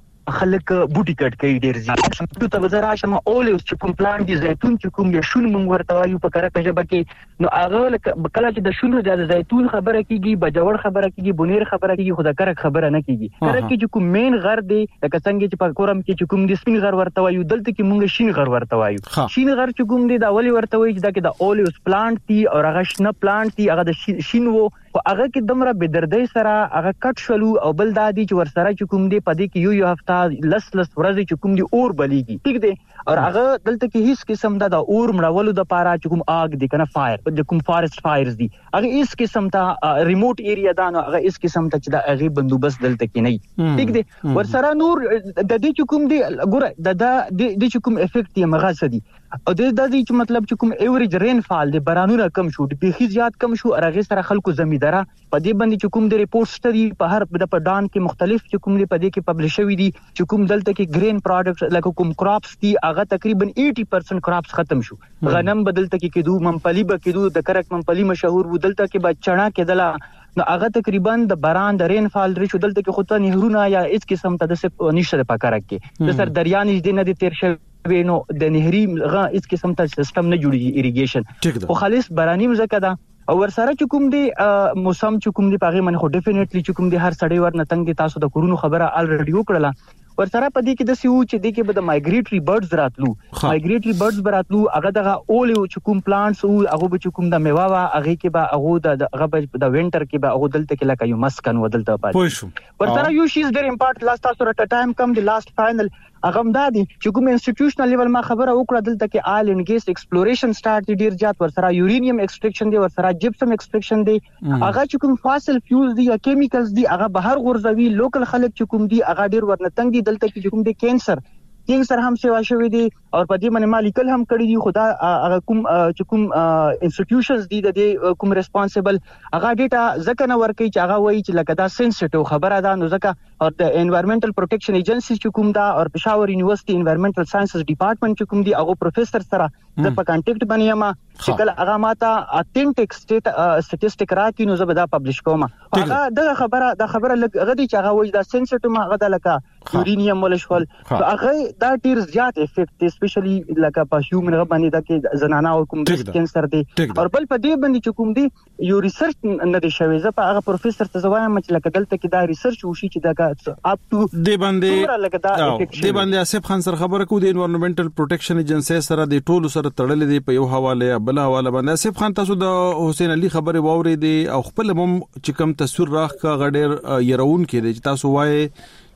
Speaker 8: خلک بوټي کټ کوي ډیر زیات ته وزرا شمه اولې چې کوم پلان دي زيتون چې کوم یې شون مونږ ورته وایو په کاره کجبه کې نو هغه کله چې د شونو د زيتون خبره کیږي بجوړ خبره کیږي بونیر خبره کیږي خو د کاره خبره نه کیږي کاره کې چې کوم مین غر دی لکه څنګه چې په کورم کې چې کوم د سپین غر ورته وایو دلته کې مونږ شین غر ورته وایو شین غر چې کوم دی دا اولی ورته وایي چې دا کې د اولوس پلانټ دی او هغه شنه پلانټ دی هغه د شین وو خو هغه کې دمره بدردۍ سره هغه کټ شلو او بل دادی چې ور سره چې کوم دی په دې کې یو یو هفته لس لس ورځې چې کوم دی اور بلیږي ټیک دی او هغه دلته کې هیڅ قسم د اور مړولو د پاره چې کوم آگ دی کنه فایر د کوم فارست فایرز دی هغه هیڅ قسم ته ریموټ ایریا دا نو هغه هیڅ قسم ته چې د هغه بندوبست دلته کې نه ټیک دی ور سره نور د دې چې کوم دی ګوره د د چې کوم افیکټ دی مغه دي او د دې چې مطلب چې کوم ایوریج رین فال دی بارانونه کم شو د بيخي زیات کم شو هغه سره خلکو زمیداره په دې باندې چې کوم د ریپورټ ستدي په هر د پډان کې مختلف چې کوم دی په دې کې پبلش شوی دي چې کوم دلته کې ګرین پروډکټس لکه کوم کراپس دي هغه تقریبا eighty percent کراپس ختم شو غنم بدلته کې کېدو ممپلی به کېدو د کرک ممپلی مشهور و دلته کې به چنا کېدله نو هغه تقریبا د باران د رین فال ریشو دلته کې خو ته نهرونه یا هیڅ قسم ته د نشته په کرک کې د سر دریا نږدې نه دي تیر شوی وینو د نهري غا هیڅ قسم ته سیستم نه جوړي اریګیشن خو خالص باراني مزکه ده او ور سره چې کوم دی موسم چې کوم دی پاغه من خو ډیفینټلی چې کوم دی هر سړی ور نتنګ تاسو د کورونو خبره الریډي وکړه ور سره په دې کې د سیو چې د کې به د مایګریټري برډز راتلو مایګریټري برډز براتلو هغه دغه اول چې کوم پلانټس او هغه به چې کوم د میوه وا هغه کې به هغه د هغه د وینټر کې به هغه دلته کې لکه یو مسکن ودلته پاتې ور سره یو شیز ډیر امپورټ لاست تاسو را ټایم کم دی لاست فائنل هغه مدادي چې کوم انسټیټیوشنل لیول ما خبره وکړه دلته کې آل ان ګیس ایکسپلوریشن سٹارټ ډیر جات ور سره یورینیم ایکسټریکشن دی ور سره جپسم ایکسټریکشن دی هغه چې کوم فاسل فیولز دی یا کیمیکلز دی هغه بهر غورځوي لوکل خلک چې کوم دی هغه ډیر ورنتنګ دی دلته کې کوم دی کینسر کینسر هم سیوا شوی دی او په دې باندې مالیکل هم کړی دی خدا هغه کوم چې کوم انسټیټیوشنز دی د دې کوم ریسپانسیبل هغه ډیټا ځکه نه ورکي چې هغه وایي چې لکه دا سنسټیو خبره ده نو ځکه او د انوایرنمنټل پروټیکشن ایجنسی چې کوم دا او پېښور یونیورسيټي انوایرنمنټل ساينسز ډپارټمنټ چې کوم دی هغه پروفیسور سره د په کانټیکټ باندې ما چې کله هغه ماته اتنټیک سټیټسټیک راکې نو زه به دا پبلش کوم هغه د خبره د خبره هغه دی چې هغه وایي دا سنسټیو هغه د لکه یورینیم ولشول هغه دا ډیر زیات افیکټ اسپیشلی لکه په هیومن باندې دا کې زنانه او کوم د کینسر دی او بل په دې باندې چې کوم دی یو ریسرچ نه دی شوی زه په هغه پروفیسور ته زوایم چې لکه دلته کې دا ریسرچ وشي چې دا اپ ټو
Speaker 4: دی باندې دی باندې اسف خان سره خبره کو د انوایرنمنټل پروټیکشن ایجنسی سره د ټولو سره تړلې دی په یو حواله بل حواله باندې اسف خان تاسو د حسین علي خبره واوري دی او خپل هم چې کوم تصویر راخ کا غډیر يرون کې دی چې تاسو وایي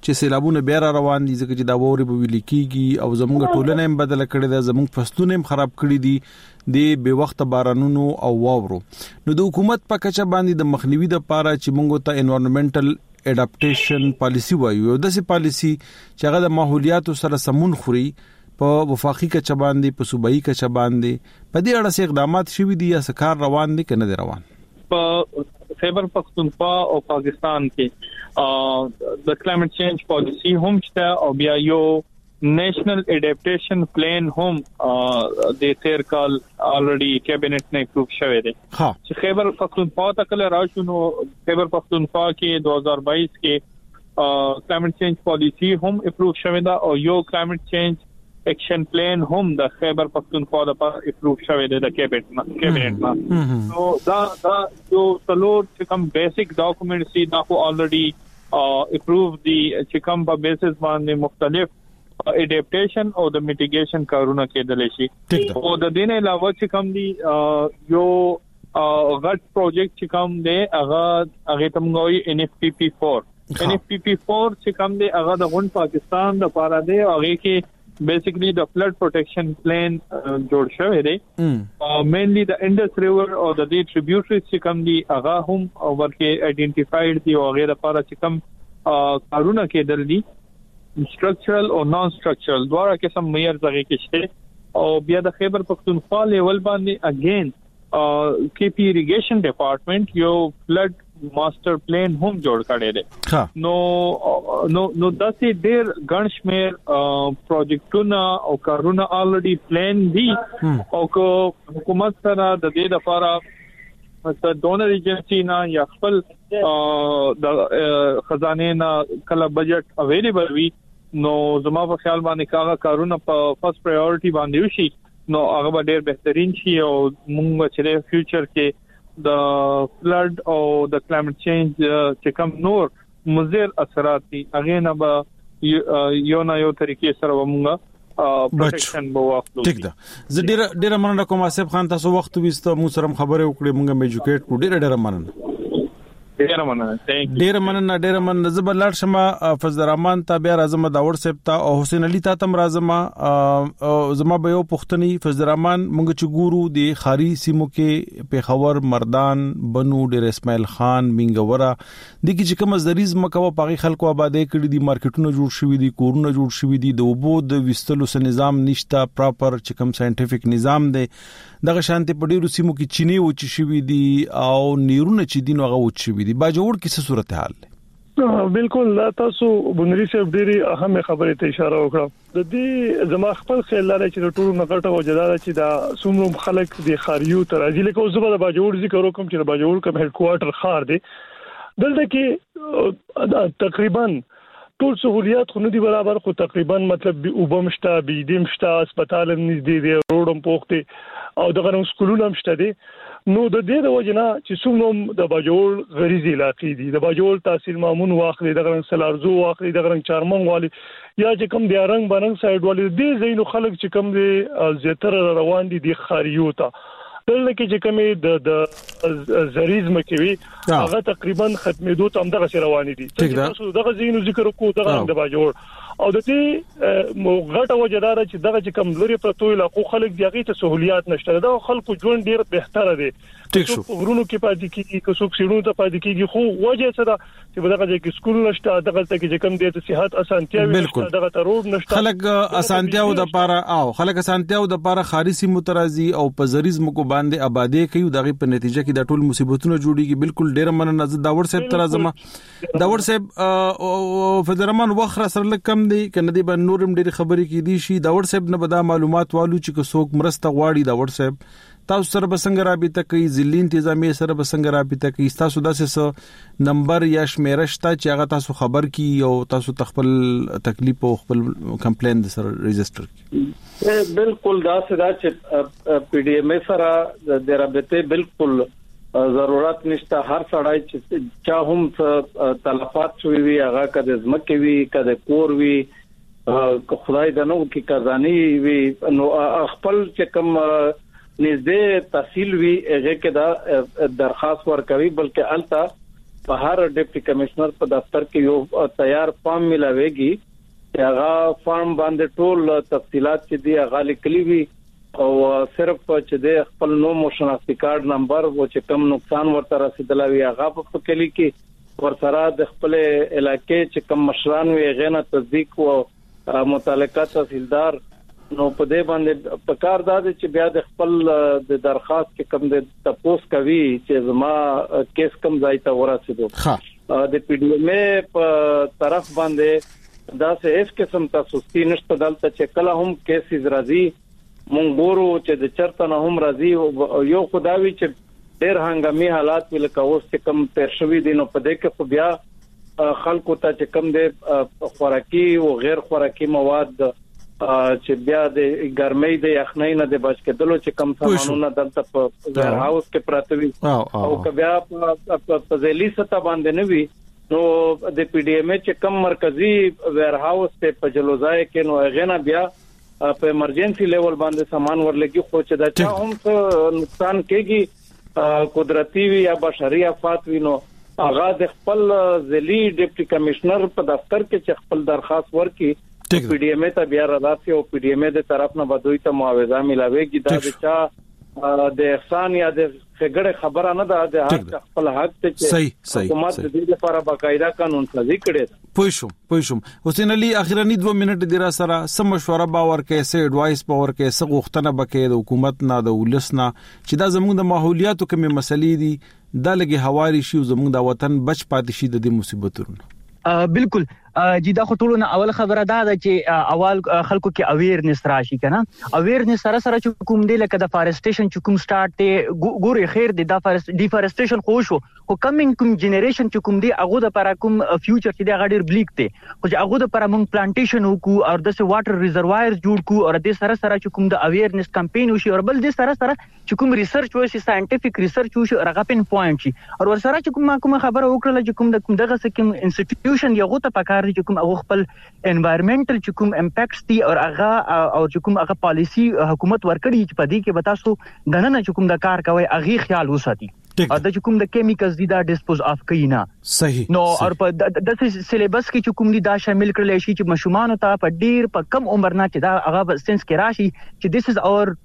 Speaker 4: چې سیلابونه بیا روان دي ځکه چې دا ووري به ویل کیږي او زموږ ټولنه هم بدل کړي ده زموږ فصلونه هم خراب کړي دي د به وخت بارانونو او واورو نو د حکومت په کچه باندې د مخنیوي د پاره چې موږ ته انوایرنمنټل اډاپټیشن پالیسی وایو د سي پالیسی چې هغه د ماحولیات سره سمون خوري په وفاقي کچه باندې په صوبایي کچه باندې په دې اړه څه اقدامات شوي دي یا څه کار روان دي کنه دي روان
Speaker 9: په خیبر پختونخوا او پاکستان کې د کلایمټ چینج پالیسی هم شته او بیا یو نیشنل اډاپټیشن پلان هم د تیر کال الریډي کابینټ نه اپروو شوی دی چې خیبر پختونخوا ته کله راشو نو خیبر پختونخوا کې دو هزار بائیس کې کلایمټ چینج پالیسی هم اپروو شوی دا او یو کلایمټ چینج ایکشن پلان هم د خیبر پختونخوا لپاره اپروو شوی دی د کابینټ کابینټ نو دا دا یو څلور چې کوم بیسیک ډاکومېنټس دي دا خو الریډي اپروو دي چې کوم په بیسس باندې مختلف اډاپټیشن او د میټیګیشن کارونه کېدل شي او د دې نه علاوه چې کوم دي یو غټ پروجیکټ چې کوم دی هغه هغه تمغوي ان اف پی پی فور ان اف پی پی فور چې کوم دی هغه د غون پاکستان د لپاره دی هغه کې بیسیکلی د فلډ پروټیکشن پلان جوړ شوی دی مینلی د انډس ریور او د دې ټریبیوټریز چې کوم دي هغه هم ورکه ایډنټیفایډ دي او هغه لپاره چې کوم کارونه کېدل دي سټرکچرل او نان سټرکچرل دواړه قسم معیار ځای کې شته او بیا د خیبر پختونخوا لیول باندې اگین کی پی ایریګیشن ډپارټمنټ یو فلډ ماستر پلان هم جوړ کړی دی نو نو نو داسې ډېر ګڼشمیر پروجیکټونه او کارونه الریډي پلان دي او کو حکومت سره د دې لپاره مثلا ډونر ایجنسی نه یا خپل د خزانه نه کله بجټ اویلیبل وي نو زما په خیال باندې کاغه کارونه په فرست پرایورټي باندې وشي نو هغه به ډېر بهترین شي او موږ چې فیوچر کې د فلډ او د کلایمټ چینج چې کوم نور مضر اثرات دي هغه نه به یو نه یو طریقې سره ومغه پروټیکشن بو واخلو
Speaker 4: ټیک ده زه ډیر ډیر مننه کوم آصف خان تاسو وخت وستو مو سره خبرې وکړې موږ میجوکیټ کو ډیر ډیر مننه
Speaker 9: ډیر مننه
Speaker 4: ډیر مننه ډیر مننه زبر لار شمه فضل الرحمن ته بیا راځم دا ور سپتا او حسین علي ته تم راځم زما به یو پښتني فضل الرحمن مونږ چې ګورو د خاري سیمو کې پیښور مردان بنو ډیر اسماعیل خان منګورا د کی چې کوم زریز مکو پاغي خلکو آبادې کړي دي مارکیټونه جوړ شوي دي کورونه جوړ شوي دي د وبو د وستلو سن نظام نشته پراپر چې کوم ساينټیفیک نظام دی دغه شانتي په ډیرو سیمو کې چینی و چې شوي دي او نیرونه چې دین هغه و چې شوي دي با جوړ کیسه صورتحال
Speaker 5: ده بالکل تاسو بنري صاحب ډيري اهم خبره ته اشاره وکړه د دې زما خپل خیال لري چې ټول نغټه او جداله چې دا څومره خلک د خاریو تر ځي لکه اوس به با جوړ ذکر وکم چې با جوړ کوم هډ کوارټر خار دی دلته کې تقریبا ټول سہولیات خو نه دي برابر خو تقریبا مطلب وبمشتا بيدمشتا هسپتال نږدې دی روډم پوښتې او دغه سکولونه هم شته دي نو د دې د وجنه چې څومره د باجوړ غریزي علاقې دي د باجوړ تحصیل مامون واخلي د غرن سلارزو واخلي د غرن چارمن والی یا چې کوم د رنګ بننګ سایډ والی دې زینو خلک چې کوم دي زیاتره روان دي د خاریو ته دلته کې چې کومې د زریز مکوي هغه تقریبا ختمېدو ته هم دغه روان دي چې دغه زینو ذکر کو دغه د باجوړ او د دې موغټه وجدار چې دغه چې کوم لري پرتو علاقو خلک دیغه ته سہولیات نشته دا خلکو ژوند ډیر بهتره دي ټیک شو ورونو کې پاتې کیږي که څوک شیرونو ته پاتې کیږي خو وجه څه ده چې دغه چې سکول نشته دغه ته چې کوم د صحت اسانتیا وي دغه ته روډ نشته
Speaker 4: خلک اسانتیاو د پاره او خلک اسانتیاو د پاره خارسي مترازي او پزریز مکو باندې آبادی کوي دغه په نتیجه کې د ټول مصیبتونو جوړیږي بالکل ډیر مننه داور صاحب تر ازمه داور صاحب فدرمان وخر سره کم دی کنه دی به نورم ډیر خبرې کې دي شي داور صاحب نه بدا معلومات والو چې څوک مرسته غواړي داور صاحب تاسو سره بسنګ رابطه کوي ځلې انتظامی سره بسنګ رابطه کوي تاسو داسې نمبر یا شمیره شته چې هغه تاسو خبر کی او تاسو تخپل تکلیف او خپل کمپلین د سره ريجستره کی
Speaker 7: بالکل دا سره چې پی ډی ایم سره د رابطه بالکل ضرورت نشته هر سړی چې چا هم تلفات شوی وي هغه کده زمکه وي کده کور وي خدای دنو کی کزانی وي نو خپل چې کوم نږدې تحصیل وی هغه کې دا درخواست ورکوي بلکې التا په هر ډیپټي کمشنر په دفتر کې یو تیار فارم ملاويږي چې هغه فارم باندې ټول تفصيلات چې دی هغه لیکلي وي او صرف چې د خپل نوم او شناختی کارت نمبر او چې کم نقصان ورته رسیدلی هغه په کلی کې ورسره د خپل علاقې چې کم مشران وي غنه تصدیق او متعلقه تحصیلدار نو په دې باندې په کار داد چې بیا د خپل د درخواست کې کم د تپوس کوي چې زما کیس کم ځای ته ورسېدو ها د پی ډی ایم ای په طرف باندې دا سه هیڅ قسم تاسو ستینشت دلته چې کله هم کیسز راځي مونږ ګورو چې د چرته نه هم راځي یو خداوي چې ډېر هنګامي حالات ول کوس چې کم تیر شوی دي نو په دې کې خو بیا خلکو ته چې کم د خوراکي او غیر خوراکي مواد چې بیا د ګرمۍ د یخنۍ نه د بچ کېدلو چې کم سامانونه دلته په ویر هاوس کې پراته وي او که بیا په ځلي سطح باندې نه وي نو د پی ډی ایم چې کم مرکزی ویر هاوس ته په جلوځای کې نو غنا بیا په ایمرجنسي لیول باندې سامان ورلګي خو چې دا چا هم څه نقصان کېږي قدرتي وي یا بشري آفات وي نو هغه د خپل ځلي ډیپټي کمشنر په دفتر کې چې خپل درخواست ورکي پی ډی ایم ته بیا راځي او پی ډی ایم د طرف نه بدوي ته معاوضه ملاويږي دا د چا د احسان یا د خګړې خبره نه ده د حق خپل حق ته چې حکومت د دې لپاره باقاعده قانون سازي کړي ده
Speaker 4: پوښوم پوښوم حسین علي اخیرانی دوه منټ دی را سره سم مشوره باور کې سه اډوایس باور کې سه غوښتنه بکې د حکومت نه د ولسنا چې دا زموږ د ماحولیاتو کومه مسلې دي د لګي حواري شي زموږ د وطن بچ پاتې شي د مصیبتونو
Speaker 8: بالکل جی دا خطرونه اول خبره ده چې اول خلکو کې اویرنس راشي کنه اویرنس سره سره چې کوم دی لکه د فارسټیشن چې کوم سٹارټ ته ګوري خیر دی د فارست ډیفارسټیشن خو شو خو کمینګ کوم جنریشن چې کوم دی هغه د لپاره کوم فیوچر چې دی هغه ډیر بلیک دی خو چې هغه د لپاره موږ پلانټیشن وکړو او د واټر ریزروایرز جوړ کو او د سره سره چې کوم د اویرنس کمپاین وشي او بل د سره سره چې کوم ریسرچ وشي ساينټیفیک ریسرچ وشي هغه پین پوینټ شي او ور سره چې کوم کوم خبره وکړه چې کوم د کوم دغه سکم انسټیټیوشن یو ته پکار دي چې کوم هغه خپل انوایرنمنټل چې کوم امپیکټس دي او هغه او چې کوم هغه پالیسی حکومت ورکړي چې په دې کې به تاسو دنه چې کوم د کار کوي هغه خیال وساتي او د چې کوم د کیمیکلز دي دا ډیسپوز اف کینا
Speaker 4: صحیح
Speaker 8: نو او په د سلیبس کې چې کوم دي دا شامل کړل شي چې مشومان ته په ډیر په کم عمر نه چې دا هغه سنس کې راشي چې this is our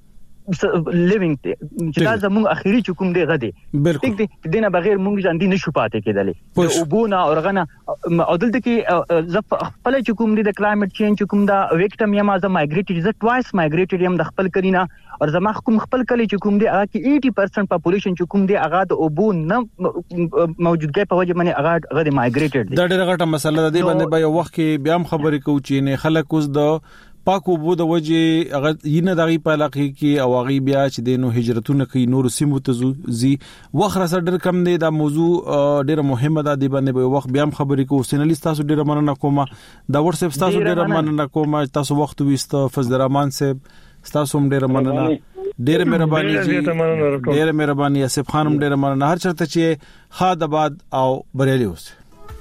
Speaker 8: لیوینګ چې دا زموږ اخیری چې کوم دی غدي ټیک دی دینه بغیر موږ ځاندې نشو پاتې کېدلې او بونه او غنه او دلته کې ز خپل چې کوم دی د کلایمټ چینج چې کوم دا ویکټم یم از مایګریټډ ز ټوایس مایګریټډ یم د خپل کلینا او زما کوم خپل کلی چې کوم دی هغه کې eighty percent پاپولیشن چې کوم دی هغه د اوبو نه موجودګي په وجه باندې هغه غدي مایګریټډ دی
Speaker 4: دا ډېر غټه مسله ده دی باندې به یو وخت کې بیا هم خبرې کوو چې نه خلک اوس د پاکو بو د وجه هغه ینه دغه په علاقه کې او هغه بیا چې د نو هجرتونه کوي نور سیمو ته زی وخت را سره کم دی دا موضوع ډیره مهمه ده دی باندې به وخت بیا هم خبرې کوو سینالیست تاسو ډیره مننه کوم دا واتس اپ تاسو ډیره مننه کوم تاسو وخت وست فضل الرحمن صاحب تاسو هم ډیره مننه ډیره مهرباني جی ډیره مهرباني اسف خانم ډیره مننه هر چرته چې خاد آباد او بریالي اوسه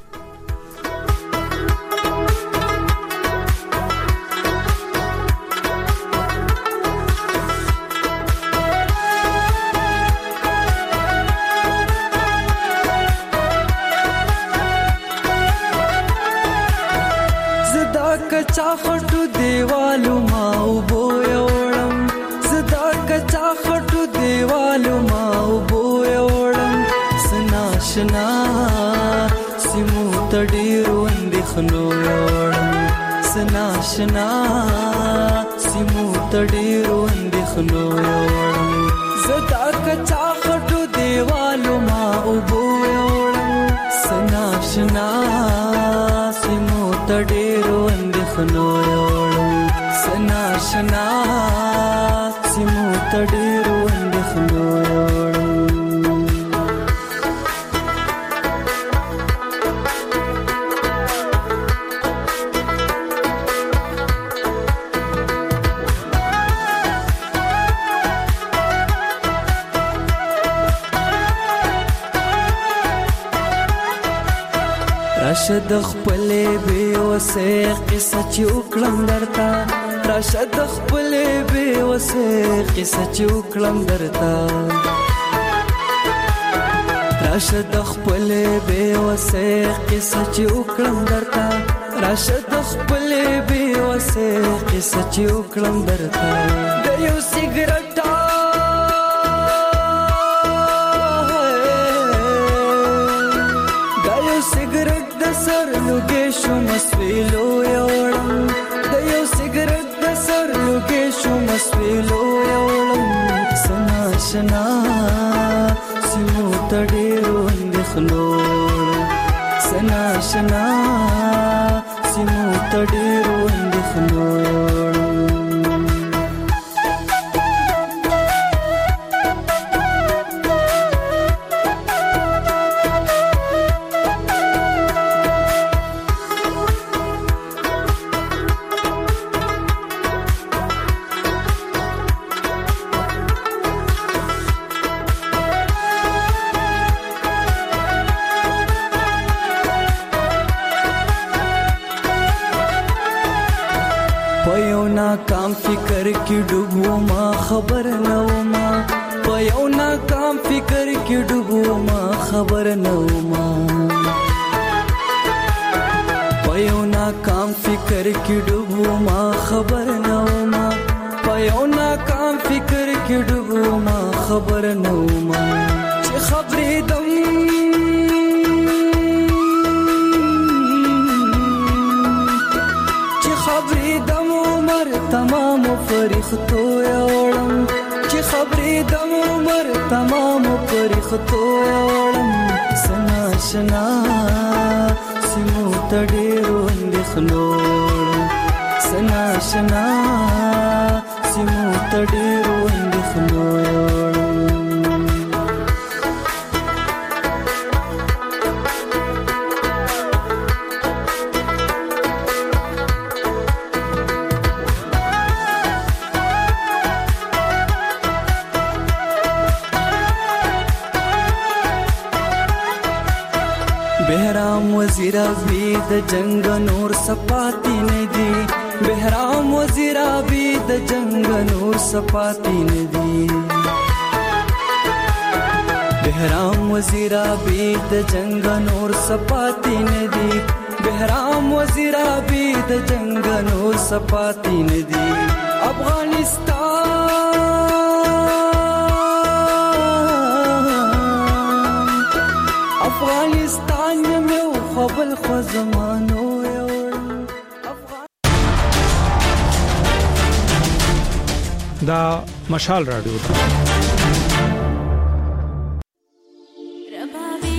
Speaker 10: कच्चा खटू देवालू माऊ बोयोड़म सदा कच्चा खटू देवालू माऊ बोयोड़म सनाशना सिमू तडीरो अंदिखलो योड़म सनाशना सिमू तडीरो अंदिखलो योड़म सदा कच्चा खटू देवालू माऊ बोयोड़म सनाशना सिमू तडीरो خنو یوړم سناشنا سیمو تډیرو اندخنو یوړم راشد خپلې به وسه قصه چوکلم درتا راشد خپلې به وسه قصه چوکلم درتا راشد خپل به وسه قصه چې وکړم درته راشد خپل به وسه قصه چې وکړم درته د یو سیګریټ د یو سیګریټ د سر لوګې شو مسویلو یوړم د یو سیګریټ د سر لوګې شو مسویلو یوړم سنا شنا سیمو تډیرو اندخلوړ سنا شنا سیمو تډیرو اندخلوړ ناکام فکر کی ډوبو ما خبر نو ما پيو ناکام فکر کی ډوبو ما خبر نو ما پيو ناکام فکر کی ډوبو ما خبر نو ما پيو ناکام فکر کی ډوبو ما خبر نو ما چې خبرې دم چې خبرې دم تمام فرښتو یوړم چې خبرې د عمر تمام فرښتو یوړم سنا شنا سیمو تډیرو اندخلوړم سنا شنا سیمو تډیرو اندخلوړم بهرام وزیرا بی د جنگ نور سپاتی ندی بهرام وزیرا بی د جنگ نور سپاتی ندی بهرام وزیرا بی د جنگ نور سپاتی ندی بهرام وزیرا بی د جنگ نور سپاتی ندی افغانستان افغانستان یو خپل خو زمانو
Speaker 4: دا مشال رادیو